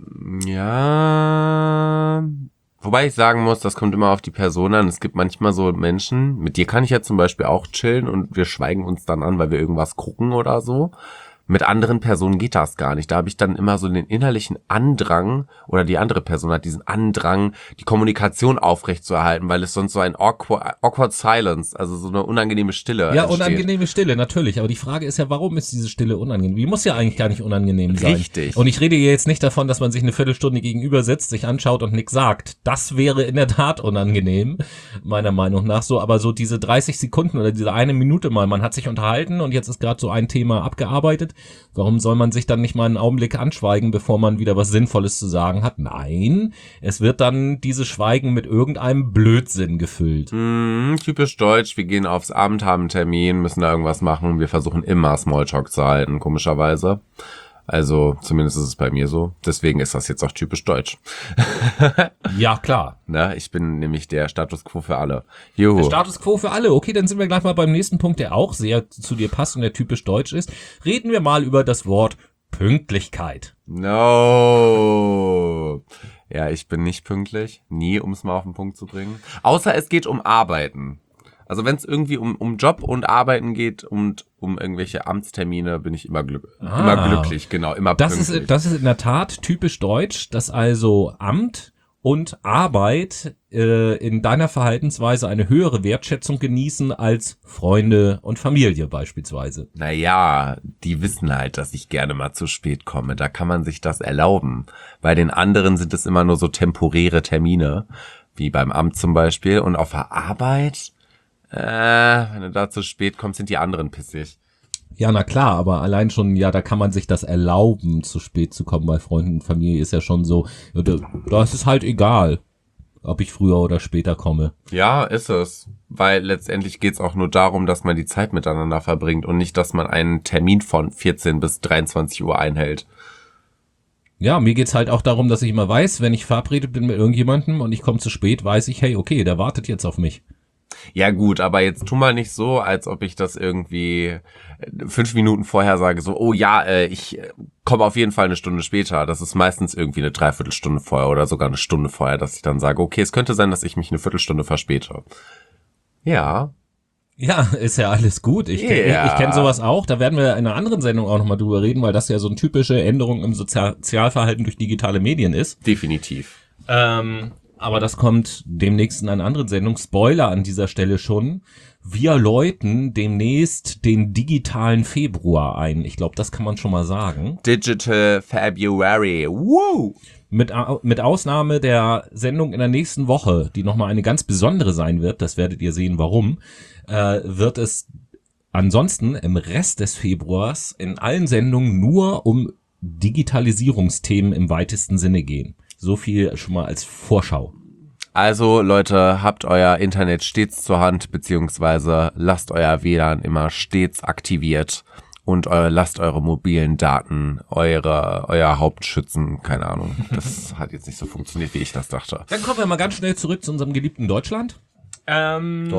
Ja, wobei ich sagen muss, das kommt immer auf die Person an. Es gibt manchmal so Menschen, mit dir kann ich ja zum Beispiel auch chillen und wir schweigen uns dann an, weil wir irgendwas gucken oder so. Mit anderen Personen geht das gar nicht. Da habe ich dann immer so den innerlichen Andrang, oder die andere Person hat diesen Andrang, die Kommunikation aufrechtzuerhalten, weil es sonst so ein awkward silence, also so eine unangenehme Stille Ja, entsteht. Unangenehme Stille, natürlich. Aber die Frage ist ja, warum ist diese Stille unangenehm? Die muss ja eigentlich gar nicht unangenehm sein. Richtig. Und ich rede hier jetzt nicht davon, dass man sich eine Viertelstunde gegenüber sitzt, sich anschaut und nichts sagt. Das wäre in der Tat unangenehm, meiner Meinung nach so. Aber so diese 30 Sekunden oder diese 1 Minute mal, man hat sich unterhalten und jetzt ist gerade so ein Thema abgearbeitet. Warum soll man sich dann nicht mal einen Augenblick anschweigen, bevor man wieder was Sinnvolles zu sagen hat? Nein, es wird dann dieses Schweigen mit irgendeinem Blödsinn gefüllt. Typisch deutsch, wir gehen aufs Amt, haben einen Termin, müssen da irgendwas machen. Wir versuchen immer Smalltalk zu halten, komischerweise. Also zumindest ist es bei mir so. Deswegen ist das jetzt auch typisch deutsch. Ja, klar. Na, ich bin nämlich der Status Quo für alle. Juhu. Der Status Quo für alle. Okay, dann sind wir gleich mal beim nächsten Punkt, der auch sehr zu dir passt und der typisch deutsch ist. Reden wir mal über das Wort Pünktlichkeit. No. Ja, ich bin nicht pünktlich. Nie, um es mal auf den Punkt zu bringen. Außer es geht um Arbeiten. Also wenn es irgendwie um Job und Arbeiten geht und um irgendwelche Amtstermine, bin ich immer glücklich, genau, immer pünktlich. Das ist in der Tat typisch deutsch, dass also Amt und Arbeit in deiner Verhaltensweise eine höhere Wertschätzung genießen als Freunde und Familie beispielsweise. Naja, die wissen halt, dass ich gerne mal zu spät komme. Da kann man sich das erlauben. Bei den anderen sind es immer nur so temporäre Termine, wie beim Amt zum Beispiel. Und auf der Arbeit, wenn du da zu spät kommst, sind die anderen pissig. Ja, na klar, aber allein schon, ja, da kann man sich das erlauben, zu spät zu kommen. Bei Freunden und Familie ist ja schon so, da ist es halt egal, ob ich früher oder später komme. Ja, ist es. Weil letztendlich geht's auch nur darum, dass man die Zeit miteinander verbringt und nicht, dass man einen Termin von 14 bis 23 Uhr einhält. Ja, mir geht's halt auch darum, dass ich immer weiß, wenn ich verabredet bin mit irgendjemandem und ich komme zu spät, weiß ich, hey, okay, der wartet jetzt auf mich. Ja gut, aber jetzt tu mal nicht so, als ob ich das irgendwie 5 Minuten vorher sage, so, oh ja, ich komme auf jeden Fall eine Stunde später. Das ist meistens irgendwie eine Dreiviertelstunde vorher oder sogar eine Stunde vorher, dass ich dann sage, okay, es könnte sein, dass ich mich eine Viertelstunde verspäte. Ja. Ja, ist ja alles gut. Ich kenn sowas auch. Da werden wir in einer anderen Sendung auch nochmal drüber reden, weil das ja so eine typische Änderung im Sozialverhalten durch digitale Medien ist. Definitiv. Aber das kommt demnächst in einer anderen Sendung. Spoiler an dieser Stelle schon. Wir läuten demnächst den digitalen Februar ein. Ich glaube, das kann man schon mal sagen. Digital February. Woo! Mit Ausnahme der Sendung in der nächsten Woche, die nochmal eine ganz besondere sein wird, das werdet ihr sehen, warum, wird es ansonsten im Rest des Februars in allen Sendungen nur um Digitalisierungsthemen im weitesten Sinne gehen. So viel schon mal als Vorschau. Also Leute, habt euer Internet stets zur Hand, beziehungsweise lasst euer WLAN immer stets aktiviert und lasst eure mobilen Daten, euer Haupt schützen. Keine Ahnung, das hat jetzt nicht so funktioniert, wie ich das dachte. Dann kommen wir mal ganz schnell zurück zu unserem geliebten Deutschland. Deutschland.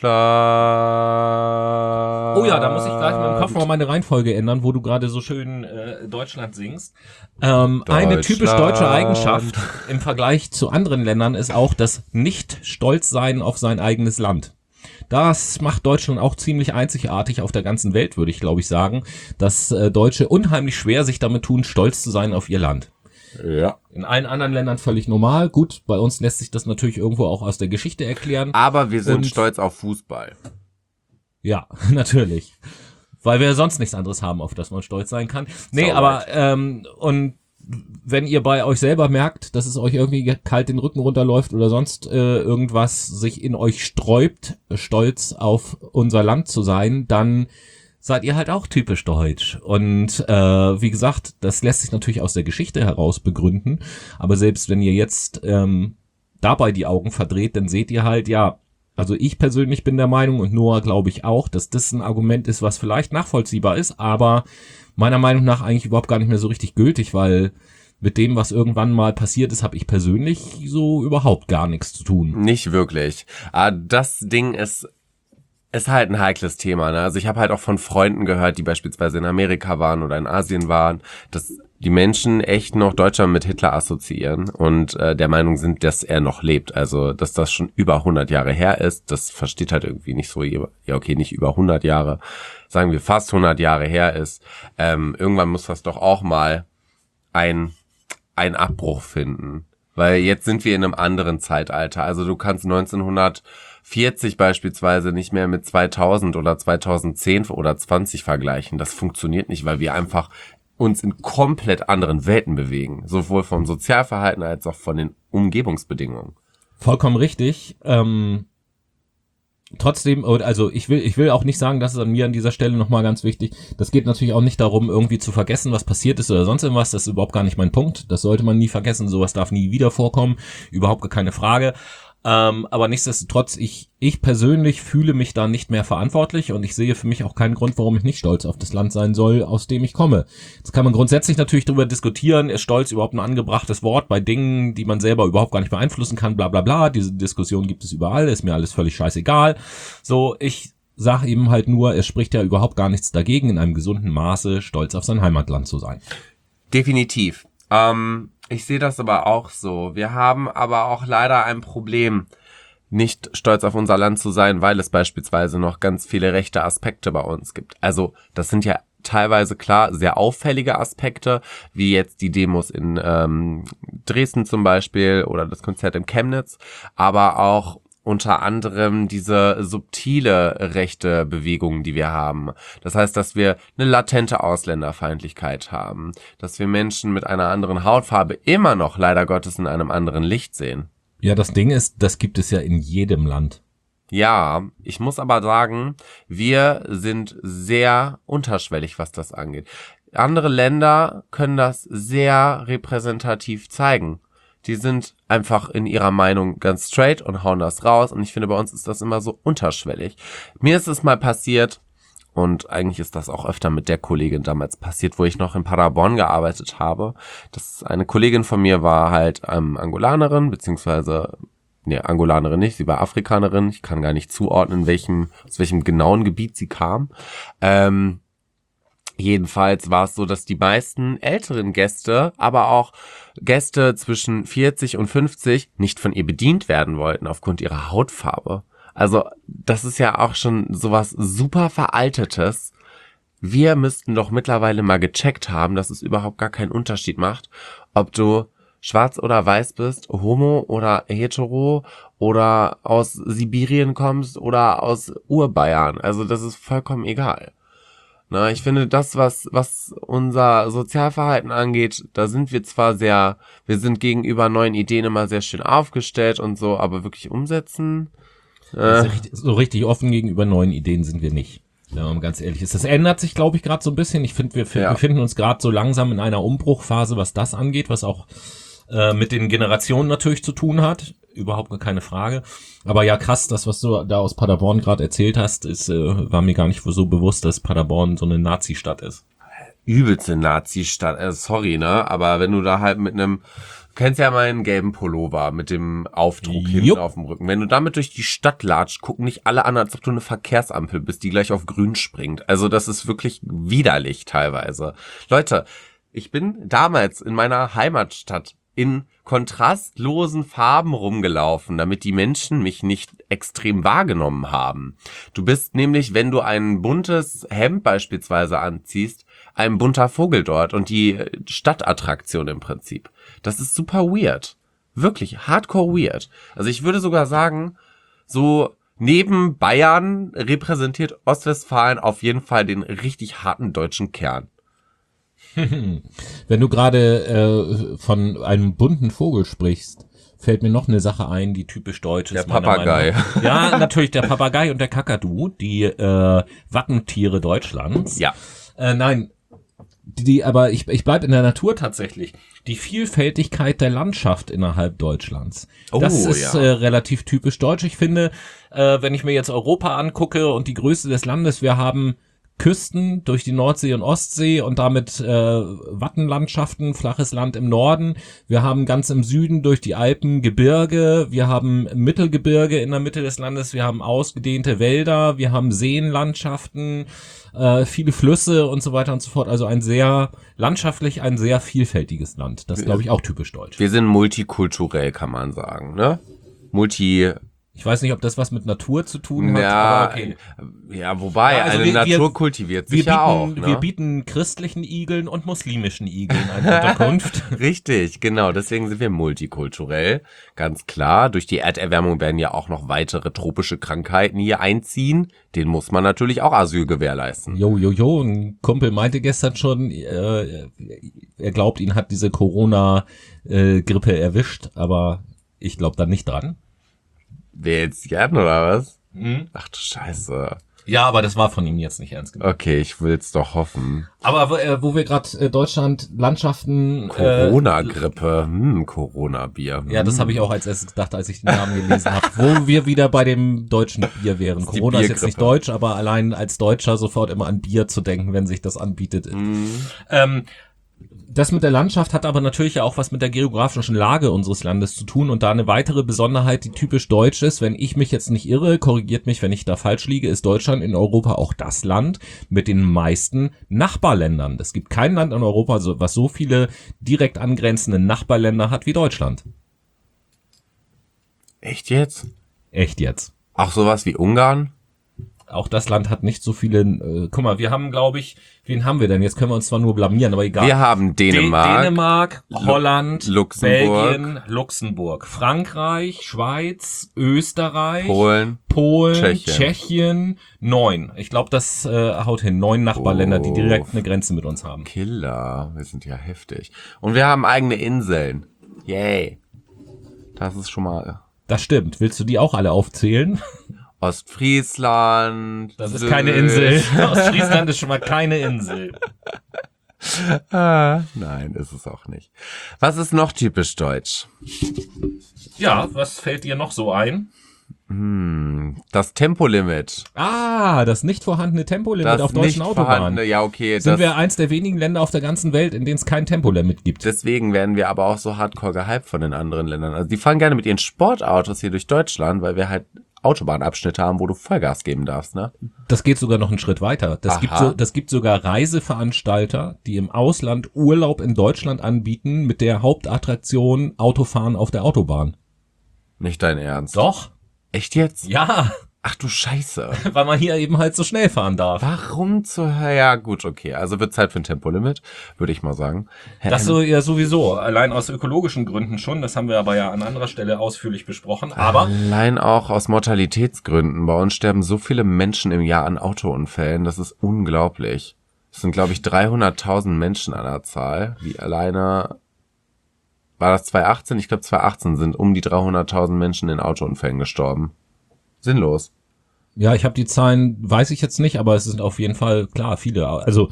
Oh ja, da muss ich gleich mal im Kopf mal meine Reihenfolge ändern, wo du gerade so schön Deutschland singst. Eine typisch deutsche Eigenschaft im Vergleich zu anderen Ländern ist auch das Nicht-Stolz-Sein auf sein eigenes Land. Das macht Deutschland auch ziemlich einzigartig auf der ganzen Welt, würde ich glaube ich sagen, dass Deutsche unheimlich schwer sich damit tun, stolz zu sein auf ihr Land. Ja. In allen anderen Ländern völlig normal. Gut, bei uns lässt sich das natürlich irgendwo auch aus der Geschichte erklären. Aber wir sind stolz auf Fußball. Ja, natürlich. Weil wir sonst nichts anderes haben, auf das man stolz sein kann. Nee, aber und wenn ihr bei euch selber merkt, dass es euch irgendwie kalt den Rücken runterläuft oder sonst irgendwas sich in euch sträubt, stolz auf unser Land zu sein, dann seid ihr halt auch typisch deutsch. Und wie gesagt, das lässt sich natürlich aus der Geschichte heraus begründen. Aber selbst wenn ihr jetzt dabei die Augen verdreht, dann seht ihr halt, ja, also ich persönlich bin der Meinung und Noah glaube ich auch, dass das ein Argument ist, was vielleicht nachvollziehbar ist, aber meiner Meinung nach eigentlich überhaupt gar nicht mehr so richtig gültig, weil mit dem, was irgendwann mal passiert ist, habe ich persönlich so überhaupt gar nichts zu tun. Nicht wirklich. Das Ding ist halt ein heikles Thema, ne? Also ich habe halt auch von Freunden gehört, die beispielsweise in Amerika waren oder in Asien waren, dass die Menschen echt noch Deutschland mit Hitler assoziieren und der Meinung sind, dass er noch lebt. Also, dass das schon über 100 Jahre her ist, das versteht halt irgendwie nicht so, ja okay, nicht über 100 Jahre, sagen wir fast 100 Jahre her ist. Irgendwann muss das doch auch mal ein Abbruch finden. Weil jetzt sind wir in einem anderen Zeitalter. Also du kannst 1940 beispielsweise nicht mehr mit 2000 oder 2010 oder 20 vergleichen. Das funktioniert nicht, weil wir einfach uns in komplett anderen Welten bewegen. Sowohl vom Sozialverhalten als auch von den Umgebungsbedingungen. Vollkommen richtig. Trotzdem, also ich will auch nicht sagen, das ist an mir an dieser Stelle nochmal ganz wichtig. Das geht natürlich auch nicht darum, irgendwie zu vergessen, was passiert ist oder sonst irgendwas. Das ist überhaupt gar nicht mein Punkt. Das sollte man nie vergessen. Sowas darf nie wieder vorkommen. Überhaupt gar keine Frage. Aber nichtsdestotrotz, ich persönlich fühle mich da nicht mehr verantwortlich und ich sehe für mich auch keinen Grund, warum ich nicht stolz auf das Land sein soll, aus dem ich komme. Jetzt kann man grundsätzlich natürlich darüber diskutieren, ist Stolz überhaupt ein angebrachtes Wort bei Dingen, die man selber überhaupt gar nicht beeinflussen kann, bla bla bla. Diese Diskussion gibt es überall, ist mir alles völlig scheißegal. So, ich sag eben halt nur, es spricht ja überhaupt gar nichts dagegen, in einem gesunden Maße stolz auf sein Heimatland zu sein. Definitiv. Ich sehe das aber auch so. Wir haben aber auch leider ein Problem, nicht stolz auf unser Land zu sein, weil es beispielsweise noch ganz viele rechte Aspekte bei uns gibt. Also das sind ja teilweise klar sehr auffällige Aspekte, wie jetzt die Demos in Dresden zum Beispiel oder das Konzert in Chemnitz, aber auch unter anderem diese subtile rechte Bewegung, die wir haben. Das heißt, dass wir eine latente Ausländerfeindlichkeit haben, dass wir Menschen mit einer anderen Hautfarbe immer noch leider Gottes in einem anderen Licht sehen. Ja, das Ding ist, das gibt es ja in jedem Land. Ja, ich muss aber sagen, wir sind sehr unterschwellig, was das angeht. Andere Länder können das sehr repräsentativ zeigen. Die sind einfach in ihrer Meinung ganz straight und hauen das raus. Und ich finde, bei uns ist das immer so unterschwellig. Mir ist es mal passiert, und eigentlich ist das auch öfter mit der Kollegin damals passiert, wo ich noch in Paderborn gearbeitet habe. Das eine Kollegin von mir war halt Angolanerin, beziehungsweise, nee, Angolanerin nicht, sie war Afrikanerin. Ich kann gar nicht zuordnen, aus welchem genauen Gebiet sie kam. Jedenfalls war es so, dass die meisten älteren Gäste, aber auch Gäste zwischen 40 und 50 nicht von ihr bedient werden wollten aufgrund ihrer Hautfarbe. Also das ist ja auch schon sowas super Veraltetes. Wir müssten doch mittlerweile mal gecheckt haben, dass es überhaupt gar keinen Unterschied macht, ob du schwarz oder weiß bist, homo oder hetero oder aus Sibirien kommst oder aus Urbayern. Also das ist vollkommen egal. Na, ich finde, das, was unser Sozialverhalten angeht, da sind wir zwar wir sind gegenüber neuen Ideen immer sehr schön aufgestellt und so, aber wirklich umsetzen? So richtig offen gegenüber neuen Ideen sind wir nicht. Wenn man ganz ehrlich ist. Das ändert sich, glaube ich, gerade so ein bisschen. Ich finde, wir befinden uns gerade so langsam in einer Umbruchphase, was das angeht, was auch mit den Generationen natürlich zu tun hat. Überhaupt gar keine Frage. Aber ja, krass, das, was du da aus Paderborn gerade erzählt hast, war mir gar nicht so bewusst, dass Paderborn so eine Nazi-Stadt ist. Übelste Nazi-Stadt, sorry, ne? Aber wenn du da halt du kennst ja meinen gelben Pullover mit dem Aufdruck hinten auf dem Rücken. Wenn du damit durch die Stadt latscht, gucken nicht alle an, als ob du eine Verkehrsampel bist, die gleich auf grün springt. Also das ist wirklich widerlich teilweise. Leute, ich bin damals in meiner Heimatstadt in kontrastlosen Farben rumgelaufen, damit die Menschen mich nicht extrem wahrgenommen haben. Du bist nämlich, wenn du ein buntes Hemd beispielsweise anziehst, ein bunter Vogel dort und die Stadtattraktion im Prinzip. Das ist super weird. Wirklich hardcore weird. Also ich würde sogar sagen, so neben Bayern repräsentiert Ostwestfalen auf jeden Fall den richtig harten deutschen Kern. Wenn du gerade von einem bunten Vogel sprichst, fällt mir noch eine Sache ein, die typisch deutsch ist. Der Papagei. Ja, natürlich der Papagei und der Kakadu, die Wappentiere Deutschlands. Ja. Nein, aber ich bleib in der Natur tatsächlich. Die Vielfältigkeit der Landschaft innerhalb Deutschlands. Das ist relativ typisch deutsch. Ich finde, wenn ich mir jetzt Europa angucke und die Größe des Landes, wir haben Küsten durch die Nordsee und Ostsee und damit Wattenlandschaften, flaches Land im Norden. Wir haben ganz im Süden durch die Alpen Gebirge, wir haben Mittelgebirge in der Mitte des Landes, wir haben ausgedehnte Wälder, wir haben Seenlandschaften, viele Flüsse und so weiter und so fort. Also ein sehr vielfältiges Land. Das ist, glaube ich, auch typisch deutsch. Wir sind multikulturell, kann man sagen, ne? Ich weiß nicht, ob das was mit Natur zu tun hat, aber okay. Ja, wobei, also Natur kultiviert sich ja auch. Ne? Wir bieten christlichen Igeln und muslimischen Igeln eine Unterkunft. Richtig, genau. Deswegen sind wir multikulturell. Ganz klar. Durch die Erderwärmung werden ja auch noch weitere tropische Krankheiten hier einziehen. Den muss man natürlich auch Asyl gewährleisten. Ein Kumpel meinte gestern schon, er glaubt, ihn hat diese Corona-Grippe erwischt, aber ich glaube da nicht dran. Wer jetzt Jan oder was? Ach du Scheiße. Ja, aber das war von ihm jetzt nicht ernst gemeint. Okay, ich will's doch hoffen. Aber wo wir gerade Deutschland, Landschaften... Corona-Grippe, Corona-Bier. Ja, das habe ich auch als erstes gedacht, als ich den Namen gelesen habe. Wo wir wieder bei dem deutschen Bier wären. Corona ist jetzt nicht deutsch, aber allein als Deutscher sofort immer an Bier zu denken, wenn sich das anbietet. Das mit der Landschaft hat aber natürlich ja auch was mit der geografischen Lage unseres Landes zu tun und da eine weitere Besonderheit, die typisch deutsch ist, wenn ich mich jetzt nicht irre, korrigiert mich, wenn ich da falsch liege, ist Deutschland in Europa auch das Land mit den meisten Nachbarländern. Es gibt kein Land in Europa, was so viele direkt angrenzende Nachbarländer hat wie Deutschland. Echt jetzt? Echt jetzt. Auch sowas wie Ungarn? Auch das Land hat nicht so viele, guck mal, wir haben, glaube ich, wen haben wir denn? Jetzt können wir uns zwar nur blamieren, aber egal. Wir haben Dänemark, Holland, Luxemburg, Belgien, Luxemburg, Frankreich, Schweiz, Österreich, Polen, Tschechien, 9. Ich glaube, das haut hin. 9 Nachbarländer, die direkt eine Grenze mit uns haben. Killer, wir sind ja heftig. Und wir haben eigene Inseln. Yay. Das ist schon mal... Das stimmt. Willst du die auch alle aufzählen? Ostfriesland. Das ist keine Insel. Ostfriesland ist schon mal keine Insel. Nein, ist es auch nicht. Was ist noch typisch deutsch? Ja, was fällt dir noch so ein? Das Tempolimit. Das nicht vorhandene Tempolimit auf deutschen Autobahnen. Ja, okay. Sind wir eins der wenigen Länder auf der ganzen Welt, in denen es kein Tempolimit gibt. Deswegen werden wir aber auch so hardcore gehypt von den anderen Ländern. Also die fahren gerne mit ihren Sportautos hier durch Deutschland, weil wir halt Autobahnabschnitte haben, wo du Vollgas geben darfst, ne? Das geht sogar noch einen Schritt weiter. Das gibt sogar Reiseveranstalter, die im Ausland Urlaub in Deutschland anbieten mit der Hauptattraktion Autofahren auf der Autobahn. Nicht dein Ernst? Doch. Echt jetzt? Ja. Ach du Scheiße. Weil man hier eben halt so schnell fahren darf. Warum zur Hölle? Ja gut, okay. Also wird Zeit für ein Tempolimit, würde ich mal sagen. Das so ja sowieso. Allein aus ökologischen Gründen schon. Das haben wir aber ja an anderer Stelle ausführlich besprochen. Aber allein auch aus Mortalitätsgründen. Bei uns sterben so viele Menschen im Jahr an Autounfällen. Das ist unglaublich. Es sind, glaube ich, 300.000 Menschen an der Zahl, die alleine... War das 2018? Ich glaube 2018 sind um die 300.000 Menschen in Autounfällen gestorben. Sinnlos. Ja, ich habe die Zahlen, weiß ich jetzt nicht, aber es sind auf jeden Fall, klar, viele. Also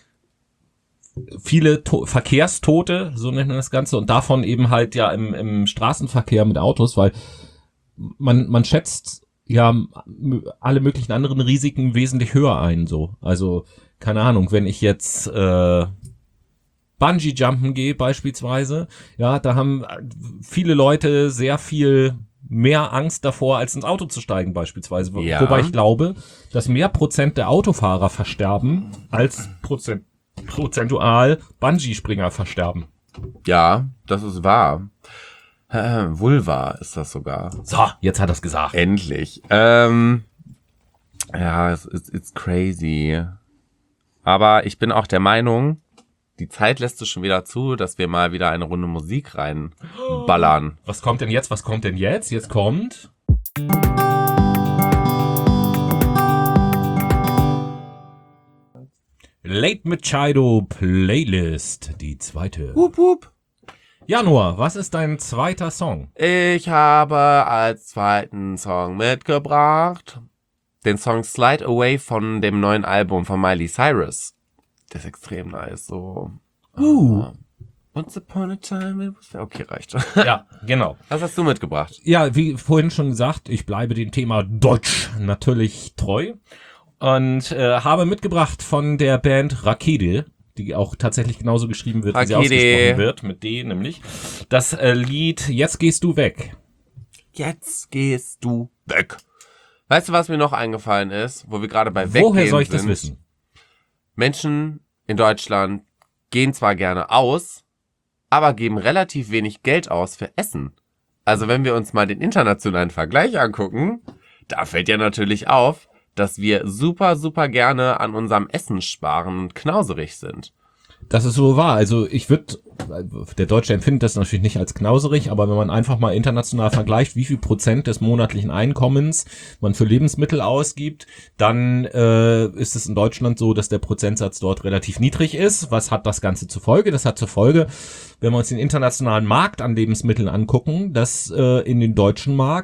viele Verkehrstote, so nennt man das Ganze, und davon eben halt ja im Straßenverkehr mit Autos, weil man schätzt ja alle möglichen anderen Risiken wesentlich höher ein, so. Also, keine Ahnung, wenn ich jetzt Bungee-Jumpen gehe beispielsweise, ja, da haben viele Leute sehr viel mehr Angst davor, als ins Auto zu steigen beispielsweise. Ja. Wobei ich glaube, dass mehr Prozent der Autofahrer versterben, als prozentual Bungee-Springer versterben. Ja, das ist wahr. Vulva ist das sogar. So, jetzt hat er es gesagt. Endlich. Ja, it's crazy. Aber ich bin auch der Meinung, die Zeit lässt es schon wieder zu, dass wir mal wieder eine Runde Musik reinballern. Was kommt denn jetzt? Jetzt kommt... Late Machado Playlist, die zweite. Hup, hup. Januar, was ist dein zweiter Song? Ich habe als zweiten Song mitgebracht den Song Slide Away von dem neuen Album von Miley Cyrus. Der ist extrem nice, so. Once upon a time it was... Okay, reicht. Ja, genau. Was hast du mitgebracht? Ja, wie vorhin schon gesagt, ich bleibe dem Thema Deutsch natürlich treu und habe mitgebracht von der Band Rakete, die auch tatsächlich genauso geschrieben wird, wie sie ausgesprochen wird, mit D nämlich, das Lied Jetzt gehst du weg. Jetzt gehst du weg. Weißt du, was mir noch eingefallen ist, wo wir gerade bei Weggehen sind? Woher soll ich das wissen? Menschen in Deutschland gehen zwar gerne aus, aber geben relativ wenig Geld aus für Essen. Also wenn wir uns mal den internationalen Vergleich angucken, da fällt ja natürlich auf, dass wir super, super gerne an unserem Essen sparen und knauserig sind. Das ist so wahr. Also der Deutsche empfindet das natürlich nicht als knauserig, aber wenn man einfach mal international vergleicht, wie viel Prozent des monatlichen Einkommens man für Lebensmittel ausgibt, dann ist es in Deutschland so, dass der Prozentsatz dort relativ niedrig ist. Was hat das Ganze zur Folge? Das hat zur Folge, wenn wir uns den internationalen Markt an Lebensmitteln angucken, dass in den deutschen Markt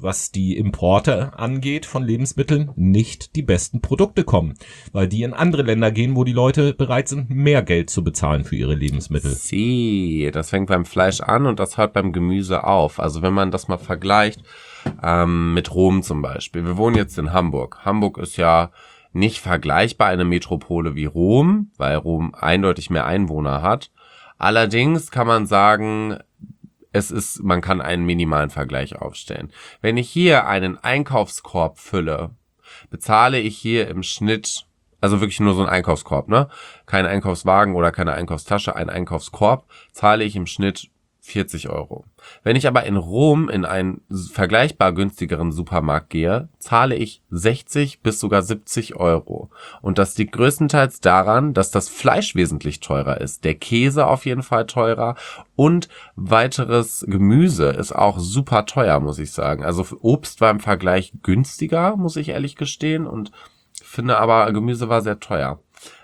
was die Importe angeht von Lebensmitteln, nicht die besten Produkte kommen, weil die in andere Länder gehen, wo die Leute bereit sind, mehr Geld zu bezahlen für ihre Lebensmittel. Das fängt beim Fleisch an und das hört beim Gemüse auf. Also wenn man das mal vergleicht mit Rom zum Beispiel. Wir wohnen jetzt in Hamburg. Hamburg ist ja nicht vergleichbar eine Metropole wie Rom, weil Rom eindeutig mehr Einwohner hat. Allerdings kann man sagen, man kann einen minimalen Vergleich aufstellen. Wenn ich hier einen Einkaufskorb fülle, bezahle ich hier im Schnitt, also wirklich nur so ein Einkaufskorb, ne? Kein Einkaufswagen oder keine Einkaufstasche, ein Einkaufskorb, zahle ich im Schnitt 40 Euro. Wenn ich aber in Rom in einen vergleichbar günstigeren Supermarkt gehe, zahle ich 60 bis sogar 70 Euro. Und das liegt größtenteils daran, dass das Fleisch wesentlich teurer ist. Der Käse auf jeden Fall teurer und weiteres Gemüse ist auch super teuer, muss ich sagen. Also Obst war im Vergleich günstiger, muss ich ehrlich gestehen, und finde aber, Gemüse war sehr teuer.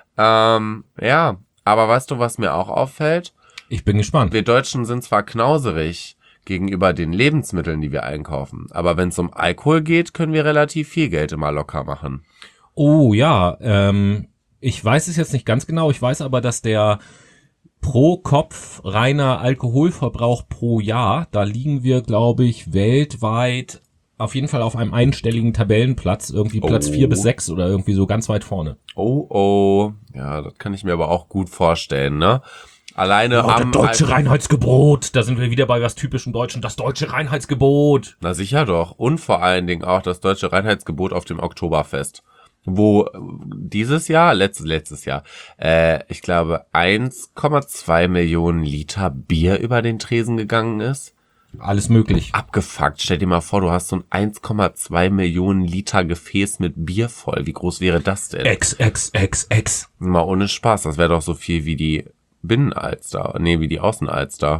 Ja, aber weißt du, was mir auch auffällt? Ich bin gespannt. Wir Deutschen sind zwar knauserig gegenüber den Lebensmitteln, die wir einkaufen, aber wenn es um Alkohol geht, können wir relativ viel Geld immer locker machen. Oh ja, ich weiß es jetzt nicht ganz genau, ich weiß aber, dass der pro Kopf reiner Alkoholverbrauch pro Jahr, da liegen wir, glaube ich, weltweit auf jeden Fall auf einem einstelligen Tabellenplatz, irgendwie Platz 4 bis 6 oder irgendwie so ganz weit vorne. Oh, ja, das kann ich mir aber auch gut vorstellen, ne? Alleine das deutsche Reinheitsgebot, da sind wir wieder bei was typischen Deutschen, das deutsche Reinheitsgebot. Na sicher doch. Und vor allen Dingen auch das deutsche Reinheitsgebot auf dem Oktoberfest, wo dieses Jahr, letztes Jahr, ich glaube 1,2 Millionen Liter Bier über den Tresen gegangen ist. Alles möglich. Abgefuckt. Stell dir mal vor, du hast so ein 1,2 Millionen Liter Gefäß mit Bier voll. Wie groß wäre das denn? Ex. Mal ohne Spaß. Das wäre doch so viel wie die Binnenalster. Nee, wie die Außenalster.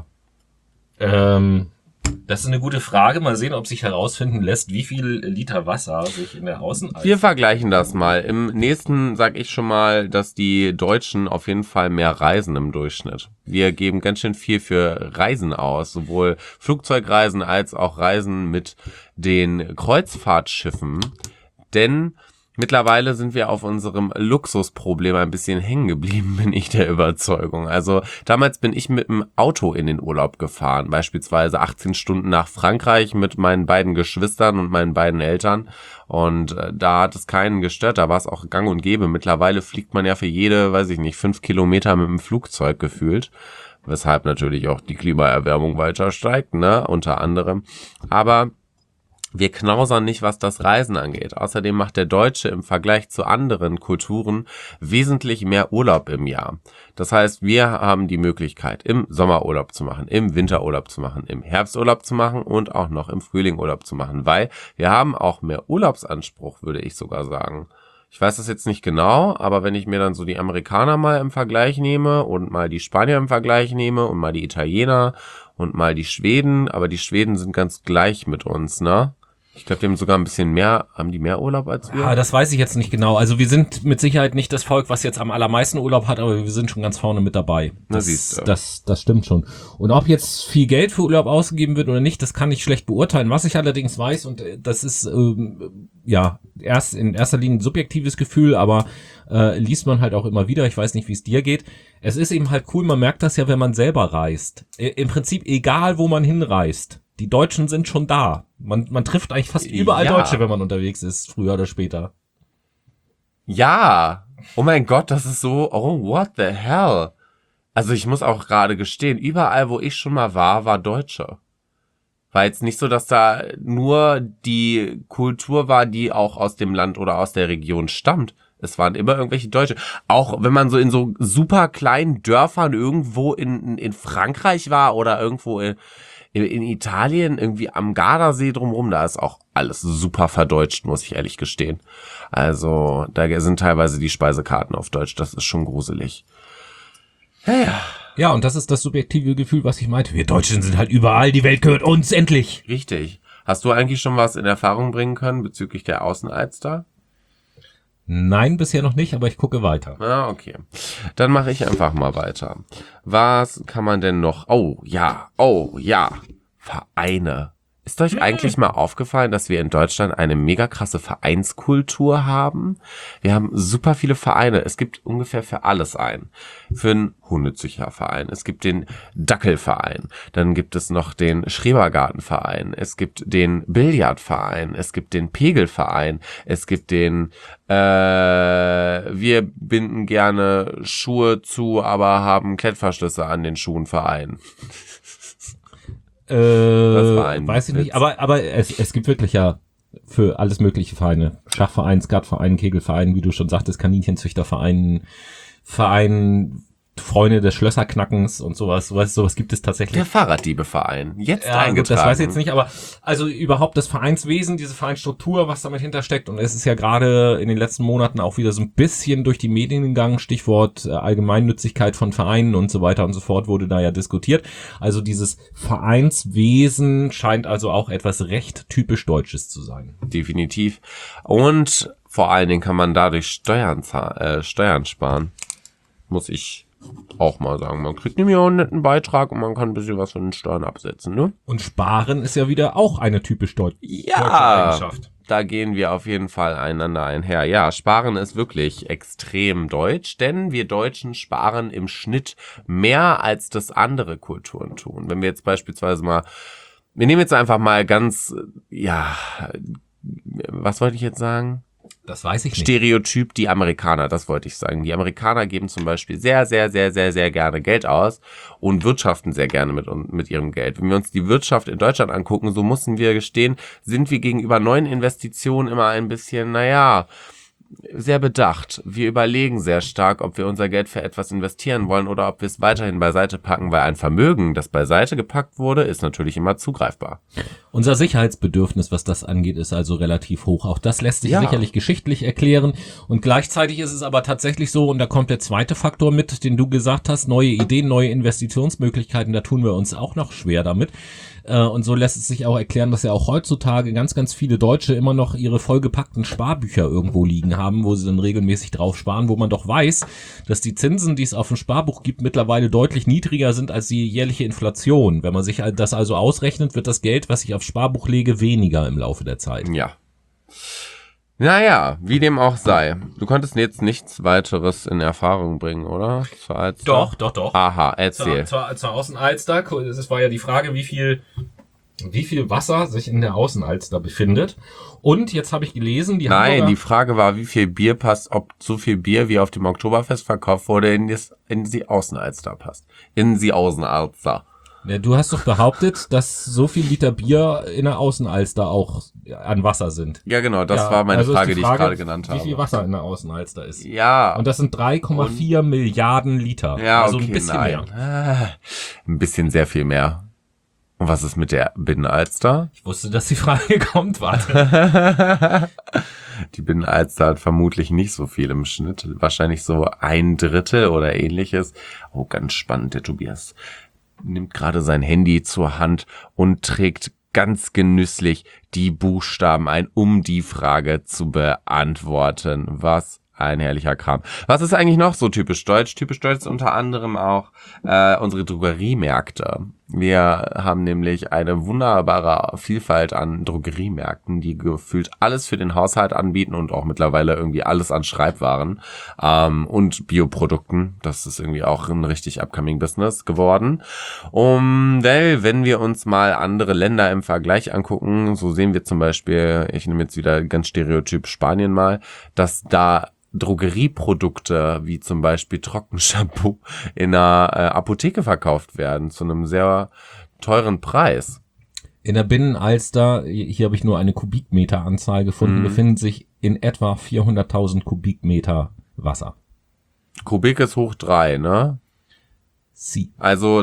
Das ist eine gute Frage. Mal sehen, ob sich herausfinden lässt, wie viel Liter Wasser sich in der Außenalster... Wir vergleichen das mal. Im nächsten sag ich schon mal, dass die Deutschen auf jeden Fall mehr reisen im Durchschnitt. Wir geben ganz schön viel für Reisen aus. Sowohl Flugzeugreisen als auch Reisen mit den Kreuzfahrtschiffen. Denn mittlerweile sind wir auf unserem Luxusproblem ein bisschen hängen geblieben, bin ich der Überzeugung. Also damals bin ich mit dem Auto in den Urlaub gefahren, beispielsweise 18 Stunden nach Frankreich mit meinen beiden Geschwistern und meinen beiden Eltern. Und da hat es keinen gestört, da war es auch gang und gäbe. Mittlerweile fliegt man ja für jede, 5 Kilometer mit dem Flugzeug gefühlt. Weshalb natürlich auch die Klimaerwärmung weiter steigt, ne, unter anderem. Aber wir knausern nicht, was das Reisen angeht. Außerdem macht der Deutsche im Vergleich zu anderen Kulturen wesentlich mehr Urlaub im Jahr. Das heißt, wir haben die Möglichkeit, im Sommerurlaub zu machen, im Winterurlaub zu machen, im Herbsturlaub zu machen und auch noch im Frühlingurlaub zu machen, weil wir haben auch mehr Urlaubsanspruch, würde ich sogar sagen. Ich weiß das jetzt nicht genau, aber wenn ich mir dann so die Amerikaner mal im Vergleich nehme und mal die Spanier im Vergleich nehme und mal die Italiener und mal die Schweden, aber die Schweden sind ganz gleich mit uns, ne? Ich glaube, die haben sogar ein bisschen mehr, haben die mehr Urlaub als wir? Ah, das weiß ich jetzt nicht genau. Also wir sind mit Sicherheit nicht das Volk, was jetzt am allermeisten Urlaub hat, aber wir sind schon ganz vorne mit dabei. Das stimmt schon. Und ob jetzt viel Geld für Urlaub ausgegeben wird oder nicht, das kann ich schlecht beurteilen. Was ich allerdings weiß, und das ist erst in erster Linie ein subjektives Gefühl, aber liest man halt auch immer wieder. Ich weiß nicht, wie es dir geht. Es ist eben halt cool, man merkt das ja, wenn man selber reist. Im Prinzip egal, wo man hinreist. Die Deutschen sind schon da. Man trifft eigentlich fast überall Deutsche, wenn man unterwegs ist, früher oder später. Ja. Oh mein Gott, das ist so, oh, what the hell? Also ich muss auch gerade gestehen, überall, wo ich schon mal war Deutsche. War jetzt nicht so, dass da nur die Kultur war, die auch aus dem Land oder aus der Region stammt. Es waren immer irgendwelche Deutsche. Auch wenn man so in so super kleinen Dörfern irgendwo in Frankreich war oder irgendwo in Italien, irgendwie am Gardasee drumherum, da ist auch alles super verdeutscht, muss ich ehrlich gestehen. Also da sind teilweise die Speisekarten auf Deutsch, das ist schon gruselig. Ja. Ja, und das ist das subjektive Gefühl, was ich meinte. Wir Deutschen sind halt überall, die Welt gehört uns, endlich. Richtig. Hast du eigentlich schon was in Erfahrung bringen können bezüglich der Außenalster? Nein, bisher noch nicht, aber ich gucke weiter. Ah, okay. Dann mache ich einfach mal weiter. Was kann man denn noch? Oh ja. Vereine. Ist euch eigentlich mal aufgefallen, dass wir in Deutschland eine mega krasse Vereinskultur haben? Wir haben super viele Vereine. Es gibt ungefähr für alles einen. Für einen Hundezüchterverein. Es gibt den Dackelverein. Dann gibt es noch den Schrebergartenverein. Es gibt den Billardverein. Es gibt den Pegelverein. Es gibt den wir binden gerne Schuhe zu, aber haben Klettverschlüsse an den Schuhen Verein. Weiß ich nicht, aber es gibt wirklich ja für alles mögliche Vereine. Schachverein, Skatverein, Kegelverein, wie du schon sagtest, Kaninchenzüchterverein, Freunde des Schlösserknackens und sowas gibt es tatsächlich. Der Fahrraddiebeverein, jetzt ja, eingetragen. Gut, das weiß ich jetzt nicht, aber also überhaupt das Vereinswesen, diese Vereinsstruktur, was damit hintersteckt, und es ist ja gerade in den letzten Monaten auch wieder so ein bisschen durch die Medien gegangen, Stichwort Allgemeinnützigkeit von Vereinen und so weiter und so fort wurde da ja diskutiert. Also dieses Vereinswesen scheint also auch etwas recht typisch Deutsches zu sein. Definitiv. Und vor allen Dingen kann man dadurch Steuern sparen. Muss ich auch mal sagen. Man kriegt nämlich auch einen netten Beitrag und man kann ein bisschen was von den Steuern absetzen, ne? Und sparen ist ja wieder auch eine typisch deutsche Eigenschaft. Da gehen wir auf jeden Fall einander einher. Ja, sparen ist wirklich extrem deutsch, denn wir Deutschen sparen im Schnitt mehr, als das andere Kulturen tun. Wenn wir jetzt beispielsweise mal, wir nehmen jetzt einfach mal ganz, was wollte ich jetzt sagen? Das weiß ich nicht. Stereotyp, die Amerikaner, das wollte ich sagen. Die Amerikaner geben zum Beispiel sehr, sehr, sehr, sehr, sehr gerne Geld aus und wirtschaften sehr gerne mit ihrem Geld. Wenn wir uns die Wirtschaft in Deutschland angucken, so müssen wir gestehen, sind wir gegenüber neuen Investitionen immer ein bisschen, sehr bedacht. Wir überlegen sehr stark, ob wir unser Geld für etwas investieren wollen oder ob wir es weiterhin beiseite packen, weil ein Vermögen, das beiseite gepackt wurde, ist natürlich immer zugreifbar. Unser Sicherheitsbedürfnis, was das angeht, ist also relativ hoch. Auch das lässt sich sicherlich geschichtlich erklären. Und gleichzeitig ist es aber tatsächlich so, und da kommt der zweite Faktor mit, den du gesagt hast, neue Ideen, neue Investitionsmöglichkeiten, da tun wir uns auch noch schwer damit. Und so lässt es sich auch erklären, dass ja auch heutzutage ganz, ganz viele Deutsche immer noch ihre vollgepackten Sparbücher irgendwo liegen haben, wo sie dann regelmäßig drauf sparen, wo man doch weiß, dass die Zinsen, die es auf dem Sparbuch gibt, mittlerweile deutlich niedriger sind als die jährliche Inflation. Wenn man sich das also ausrechnet, wird das Geld, was ich aufs Sparbuch lege, weniger im Laufe der Zeit. Ja. Naja, wie dem auch sei. Du konntest jetzt nichts weiteres in Erfahrung bringen, oder? Doch. Aha, erzähl. Zur Außenalster. Es war ja die Frage, wie viel Wasser sich in der Außenalster befindet. Und jetzt habe ich gelesen, die Frage war, wie viel Bier passt, ob so viel Bier, wie auf dem Oktoberfest verkauft wurde, in die Außenalster passt. In die Außenalster. Ja, du hast doch behauptet, dass so viel Liter Bier in der Außenalster auch an Wasser sind. Ja, genau, das war meine Frage, die ich gerade genannt habe. Wie viel Wasser in der Außenalster ist. Ja. Und das sind 3,4 Milliarden Liter. Ja, also okay, ein bisschen mehr. Ein bisschen sehr viel mehr. Und was ist mit der Binnenalster? Ich wusste, dass die Frage kommt, warte. Die Binnenalster hat vermutlich nicht so viel im Schnitt. Wahrscheinlich so 1/3 oder ähnliches. Oh, ganz spannend, der Tobias nimmt gerade sein Handy zur Hand und trägt ganz genüsslich die Buchstaben ein, um die Frage zu beantworten. Was ein herrlicher Kram. Was ist eigentlich noch so typisch deutsch? Typisch deutsch ist unter anderem auch unsere Drogeriemärkte. Wir haben nämlich eine wunderbare Vielfalt an Drogeriemärkten, die gefühlt alles für den Haushalt anbieten und auch mittlerweile irgendwie alles an Schreibwaren und Bioprodukten. Das ist irgendwie auch ein richtig upcoming Business geworden. Weil wenn wir uns mal andere Länder im Vergleich angucken, so sehen wir zum Beispiel, ich nehme jetzt wieder ganz stereotyp Spanien mal, dass da Drogerieprodukte wie zum Beispiel Trockenshampoo in einer Apotheke verkauft werden zu einem sehr teuren Preis. In der Binnenalster, hier habe ich nur eine Kubikmeteranzahl gefunden, befinden sich in etwa 400.000 Kubikmeter Wasser. Kubik ist hoch 3, ne? Sie. Also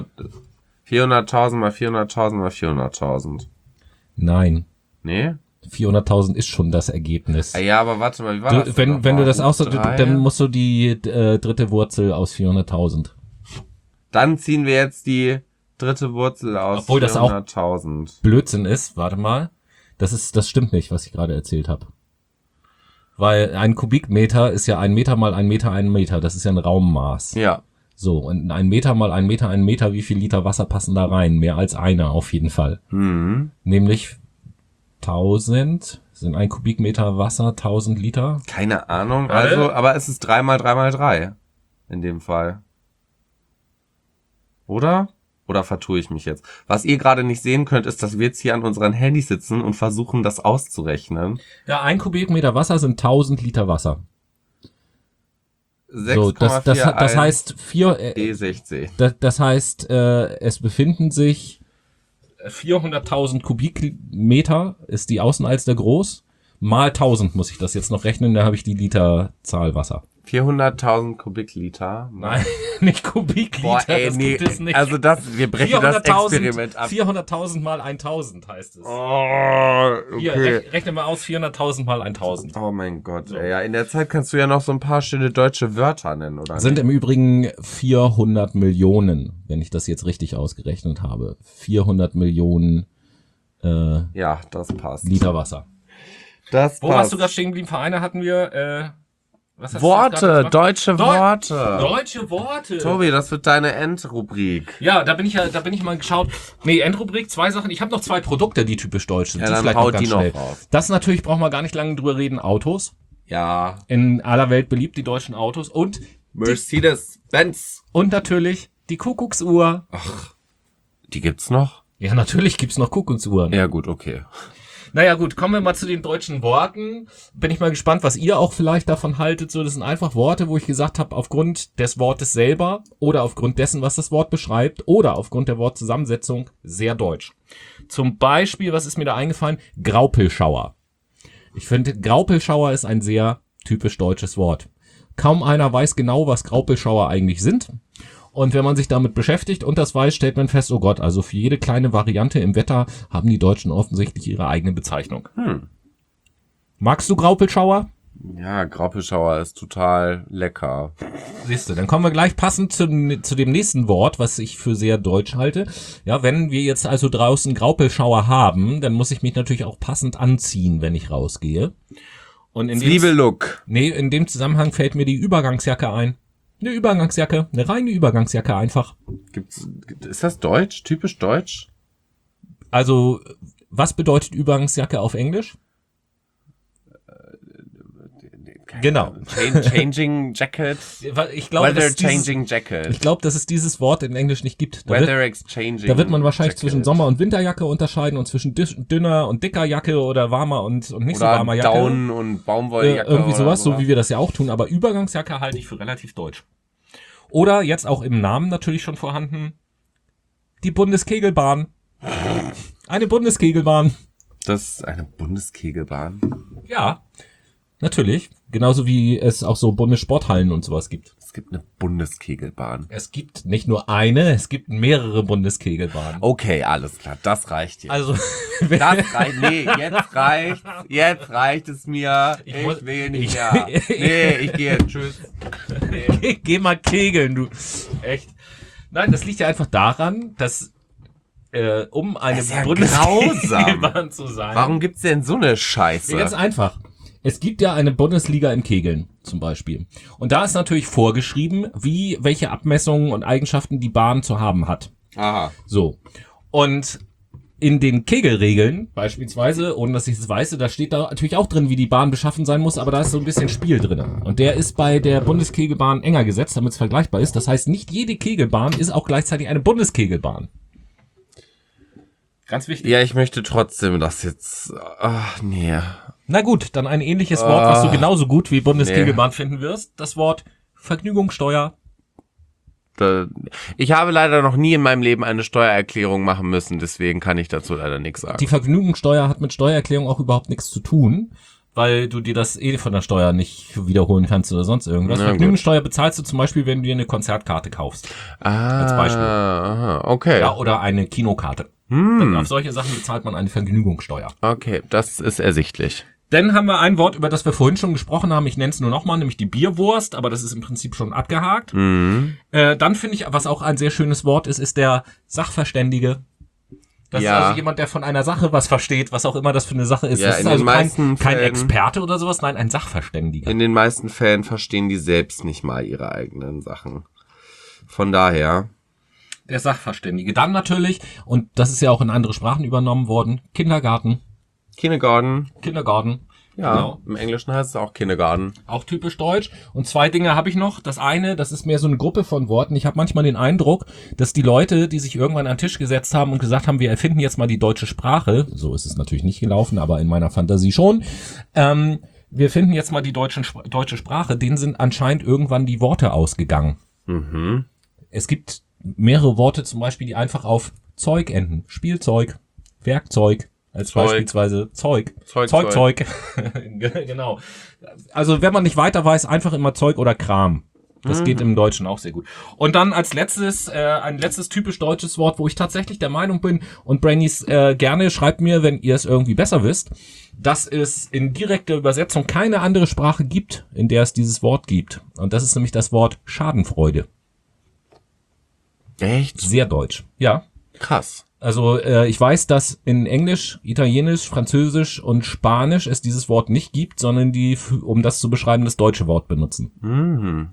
400.000 mal 400.000 mal 400.000. Nein. Nee? 400.000 ist schon das Ergebnis. Ja, aber warte mal, wie war das? Wenn du das auch so, dann musst du die dritte Wurzel aus 400.000. Dann ziehen wir jetzt die dritte Wurzel aus 400.000. Obwohl das auch Blödsinn ist, warte mal. Das stimmt nicht, was ich gerade erzählt habe. Weil ein Kubikmeter ist ja 1 Meter mal 1 Meter, 1 Meter. Das ist ja ein Raummaß. Ja. So, und 1 Meter mal 1 Meter, 1 Meter, wie viel Liter Wasser passen da rein? Mehr als eine auf jeden Fall. Nämlich 1000, sind 1 Kubikmeter Wasser, 1000 Liter? Keine Ahnung, also, aber es ist 3 mal 3 mal 3 in dem Fall. Oder? Oder vertue ich mich jetzt? Was ihr gerade nicht sehen könnt, ist, dass wir jetzt hier an unseren Handys sitzen und versuchen, das auszurechnen. Ja, 1 Kubikmeter Wasser sind 1000 Liter Wasser. 6,41 So, das heißt E60. Das heißt, es befinden sich 400.000 Kubikmeter, ist die Außenalster groß, mal 1000 muss ich das jetzt noch rechnen, da habe ich die Literzahl Wasser. 400.000 Kubikliter. Nein, nicht Kubikliter, Boah, ey, das nee, gibt es nicht. also wir brechen das Experiment ab. 400.000 mal 1000 heißt es. Oh, okay. Hier, rechne mal aus, 400.000 mal 1000. Oh mein Gott, ey, ja, in der Zeit kannst du ja noch so ein paar schöne deutsche Wörter nennen, oder? Sind im Übrigen 400 Millionen, wenn ich das jetzt richtig ausgerechnet habe. 400 Millionen ja, das passt. Liter Wasser. Das Wo passt. warst du gerade stehen geblieben? Vereine hatten wir, was hast Worte, deutsche Worte. Deutsche Worte. Tobi, das wird deine Endrubrik. Ja, da bin ich mal geschaut. Nee, Endrubrik, 2 Sachen. Ich habe noch 2 Produkte, die typisch deutsch sind. Ja, Die dann vielleicht hau noch ganz die noch schnell. raus. Das natürlich brauchen wir gar nicht lange drüber reden. Autos. Ja. In aller Welt beliebt, die deutschen Autos. Und Mercedes-Benz. natürlich die Kuckucksuhr. Die gibt's noch? Ja, natürlich gibt's noch Kuckucksuhren. Ja, gut, okay. Naja gut, kommen wir mal zu den deutschen Worten. Bin ich mal gespannt, was ihr auch vielleicht davon haltet. So, das sind einfach Worte, wo ich gesagt habe, aufgrund des Wortes selber oder aufgrund dessen, was das Wort beschreibt oder aufgrund der Wortzusammensetzung sehr deutsch. Zum Beispiel, was ist mir da eingefallen? Graupelschauer. Ich finde, Graupelschauer ist ein sehr typisch deutsches Wort. Kaum einer weiß genau, was Graupelschauer eigentlich sind. Und wenn man sich damit beschäftigt und das weiß, stellt man fest, oh Gott, also für jede kleine Variante im Wetter haben die Deutschen offensichtlich ihre eigene Bezeichnung. Magst du Graupelschauer? Ja, Graupelschauer ist total lecker. Siehst du, dann kommen wir gleich passend zu dem nächsten Wort, was ich für sehr deutsch halte. Ja, wenn wir jetzt also draußen Graupelschauer haben, dann muss ich mich natürlich auch passend anziehen, wenn ich rausgehe. Und in Zwiebellook. in dem Zusammenhang fällt mir die Übergangsjacke ein. Eine Übergangsjacke, eine reine Übergangsjacke einfach. Ist das deutsch? Typisch deutsch? Also, was bedeutet Übergangsjacke auf Englisch? Genau. Changing Jacket. Ich glaube, Weather Changing Jacket. Ich glaube, dass es dieses Wort in Englisch nicht gibt. Weather Exchanging. Da wird man wahrscheinlich Jacket. zwischen Sommer- und Winterjacke unterscheiden und zwischen dünner und dicker Jacke oder warmer und nicht so Oder warmer Jacke. Down- und Baumwolljacke. Irgendwie sowas, oder so wie wir das ja auch tun. Aber Übergangsjacke halte ich für relativ deutsch. Oder jetzt auch im Namen natürlich schon vorhanden, die Bundeskegelbahn. Eine Bundeskegelbahn. Das ist eine Bundeskegelbahn. Ja, natürlich. Genauso wie es auch so Bundessporthallen und sowas gibt. Es gibt eine Bundeskegelbahn. Es gibt nicht nur eine, es gibt mehrere Bundeskegelbahnen. Okay, alles klar, das reicht jetzt. Also, Das reicht, nee, jetzt reicht es mir. Ich will nicht mehr. Nee, ich gehe, tschüss. Geh mal kegeln, du. Echt. Nein, das liegt ja einfach daran, dass um eine Das ist ja Bundeskegelbahn zu sein. Warum gibt's denn so eine Scheiße? Ganz einfach. Es gibt ja eine Bundesliga im Kegeln zum Beispiel. Und da ist natürlich vorgeschrieben, welche Abmessungen und Eigenschaften die Bahn zu haben hat. Aha. So. Und in den Kegelregeln beispielsweise, ohne dass ich es weiß, da steht da natürlich auch drin, wie die Bahn beschaffen sein muss, aber da ist so ein bisschen Spiel drin. Und der ist bei der Bundeskegelbahn enger gesetzt, damit es vergleichbar ist. Das heißt, nicht jede Kegelbahn ist auch gleichzeitig eine Bundeskegelbahn. Ganz wichtig. Ja, ich möchte trotzdem das jetzt. Ach, nee. Na gut, dann ein ähnliches Wort, was du genauso gut wie Bundeskegelbahn finden wirst. Das Wort Vergnügungssteuer. Ich habe leider noch nie in meinem Leben eine Steuererklärung machen müssen, deswegen kann ich dazu leider nichts sagen. Die Vergnügungssteuer hat mit Steuererklärung auch überhaupt nichts zu tun, weil du dir das von der Steuer nicht wiederholen kannst oder sonst irgendwas. Na, Vergnügungssteuer bezahlst du zum Beispiel, wenn du dir eine Konzertkarte kaufst. Als Beispiel. Aha, okay. Ja, oder eine Kinokarte. Auf solche Sachen bezahlt man eine Vergnügungssteuer. Okay, das ist ersichtlich. Dann haben wir ein Wort, über das wir vorhin schon gesprochen haben. Ich nenne es nur nochmal, nämlich die Bierwurst, aber das ist im Prinzip schon abgehakt. Dann finde ich, was auch ein sehr schönes Wort ist der Sachverständige. Das ist also jemand, der von einer Sache was versteht, was auch immer das für eine Sache ist. Ja, das ist also kein Experte oder sowas, nein, ein Sachverständiger. In den meisten Fällen verstehen die selbst nicht mal ihre eigenen Sachen. Von daher. Der Sachverständige. Dann natürlich, und das ist ja auch in andere Sprachen übernommen worden, Kindergarten. Kindergarten. Ja, Genau. Im Englischen heißt es auch Kindergarten. Auch typisch deutsch. Und 2 Dinge habe ich noch. Das eine, das ist mehr so eine Gruppe von Worten. Ich habe manchmal den Eindruck, dass die Leute, die sich irgendwann an den Tisch gesetzt haben und gesagt haben, wir erfinden jetzt mal die deutsche Sprache, so ist es natürlich nicht gelaufen, aber in meiner Fantasie schon, wir finden jetzt mal die deutsche Sprache, denen sind anscheinend irgendwann die Worte ausgegangen. Mhm. Es gibt mehrere Worte zum Beispiel, die einfach auf Zeug enden. Spielzeug, Werkzeug, als Zeug. beispielsweise Zeug. Genau. Also wenn man nicht weiter weiß, einfach immer Zeug oder Kram. Das geht im Deutschen auch sehr gut. Und dann als letztes, ein letztes typisch deutsches Wort, wo ich tatsächlich der Meinung bin, und Brainies gerne schreibt mir, wenn ihr es irgendwie besser wisst, dass es in direkter Übersetzung keine andere Sprache gibt, in der es dieses Wort gibt. Und das ist nämlich das Wort Schadenfreude. Echt? Sehr deutsch. Ja. Krass. Also ich weiß, dass in Englisch, Italienisch, Französisch und Spanisch es dieses Wort nicht gibt, sondern die, um das zu beschreiben, das deutsche Wort benutzen. Mhm.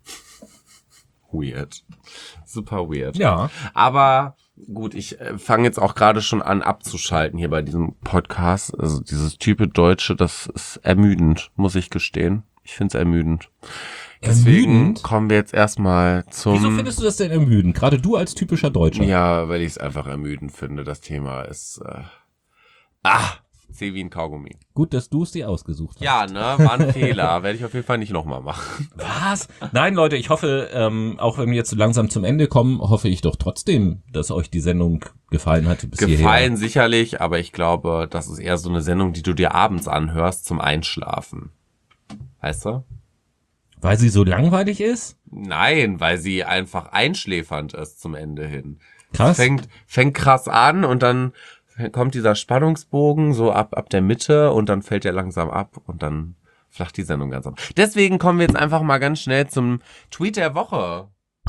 Weird. Super weird. Ja. Aber gut, ich fange jetzt auch gerade schon an abzuschalten hier bei diesem Podcast. Also dieses typisch Deutsche, das ist ermüdend, muss ich gestehen. Ich finde es ermüdend. Deswegen Ermüdend? kommen wir jetzt erstmal zum... Wieso findest du das denn ermüdend? Gerade du als typischer Deutscher. Ja, weil ich es einfach ermüdend finde. Das Thema ist... zäh wie ein Kaugummi. Gut, dass du es dir ausgesucht hast. Ja, ne, war ein Fehler. Werde ich auf jeden Fall nicht nochmal machen. Was? Nein, Leute, ich hoffe, auch wenn wir jetzt so langsam zum Ende kommen, hoffe ich doch trotzdem, dass euch die Sendung gefallen hat bis hierher. Gefallen sicherlich, aber ich glaube, das ist eher so eine Sendung, die du dir abends anhörst zum Einschlafen. Weißt du? Weil sie so langweilig ist? Nein, weil sie einfach einschläfernd ist zum Ende hin. Krass. Fängt krass an und dann kommt dieser Spannungsbogen so ab der Mitte und dann fällt er langsam ab und dann flacht die Sendung ganz ab. Deswegen kommen wir jetzt einfach mal ganz schnell zum Tweet der Woche.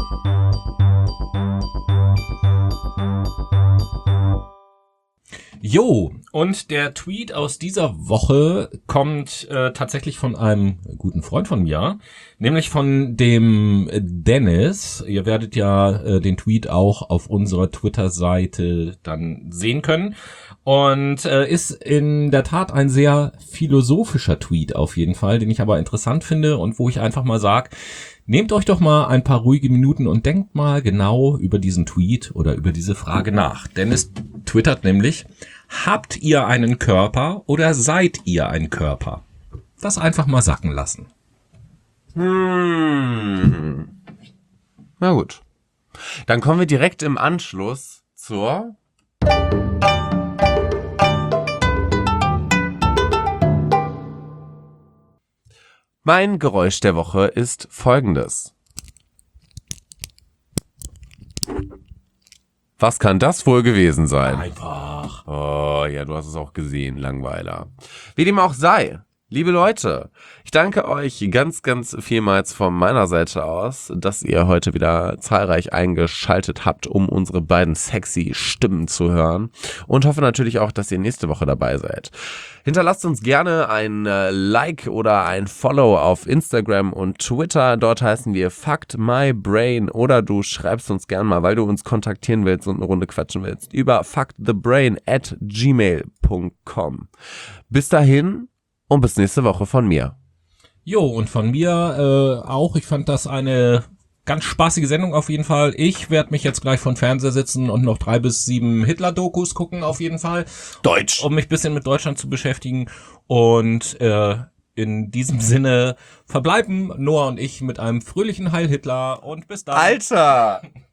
Jo, und der Tweet aus dieser Woche kommt tatsächlich von einem guten Freund von mir, nämlich von dem Dennis. Ihr werdet ja den Tweet auch auf unserer Twitter-Seite dann sehen können. Und ist in der Tat ein sehr philosophischer Tweet auf jeden Fall, den ich aber interessant finde und wo ich einfach mal sage, nehmt euch doch mal ein paar ruhige Minuten und denkt mal genau über diesen Tweet oder über diese Frage nach. Dennis twittert nämlich: Habt ihr einen Körper oder seid ihr ein Körper? Das einfach mal sacken lassen. Na gut. Dann kommen wir direkt im Anschluss zur... Mein Geräusch der Woche ist folgendes. Was kann das wohl gewesen sein? Einfach. Oh, ja, du hast es auch gesehen, Langweiler. Wie dem auch sei, liebe Leute, ich danke euch ganz, ganz vielmals von meiner Seite aus, dass ihr heute wieder zahlreich eingeschaltet habt, um unsere beiden sexy Stimmen zu hören und hoffe natürlich auch, dass ihr nächste Woche dabei seid. Hinterlasst uns gerne ein Like oder ein Follow auf Instagram und Twitter. Dort heißen wir FuckedMyBrain oder du schreibst uns gerne mal, weil du uns kontaktieren willst und eine Runde quatschen willst, über fuckthebrain@gmail.com. Bis dahin und bis nächste Woche von mir. Jo, und von mir auch. Ich fand das eine ganz spaßige Sendung auf jeden Fall. Ich werde mich jetzt gleich vor dem Fernseher sitzen und noch 3 bis 7 Hitler-Dokus gucken auf jeden Fall. Deutsch. Um mich ein bisschen mit Deutschland zu beschäftigen. Und in diesem Sinne verbleiben Noah und ich mit einem fröhlichen Heil Hitler und bis dann. Alter!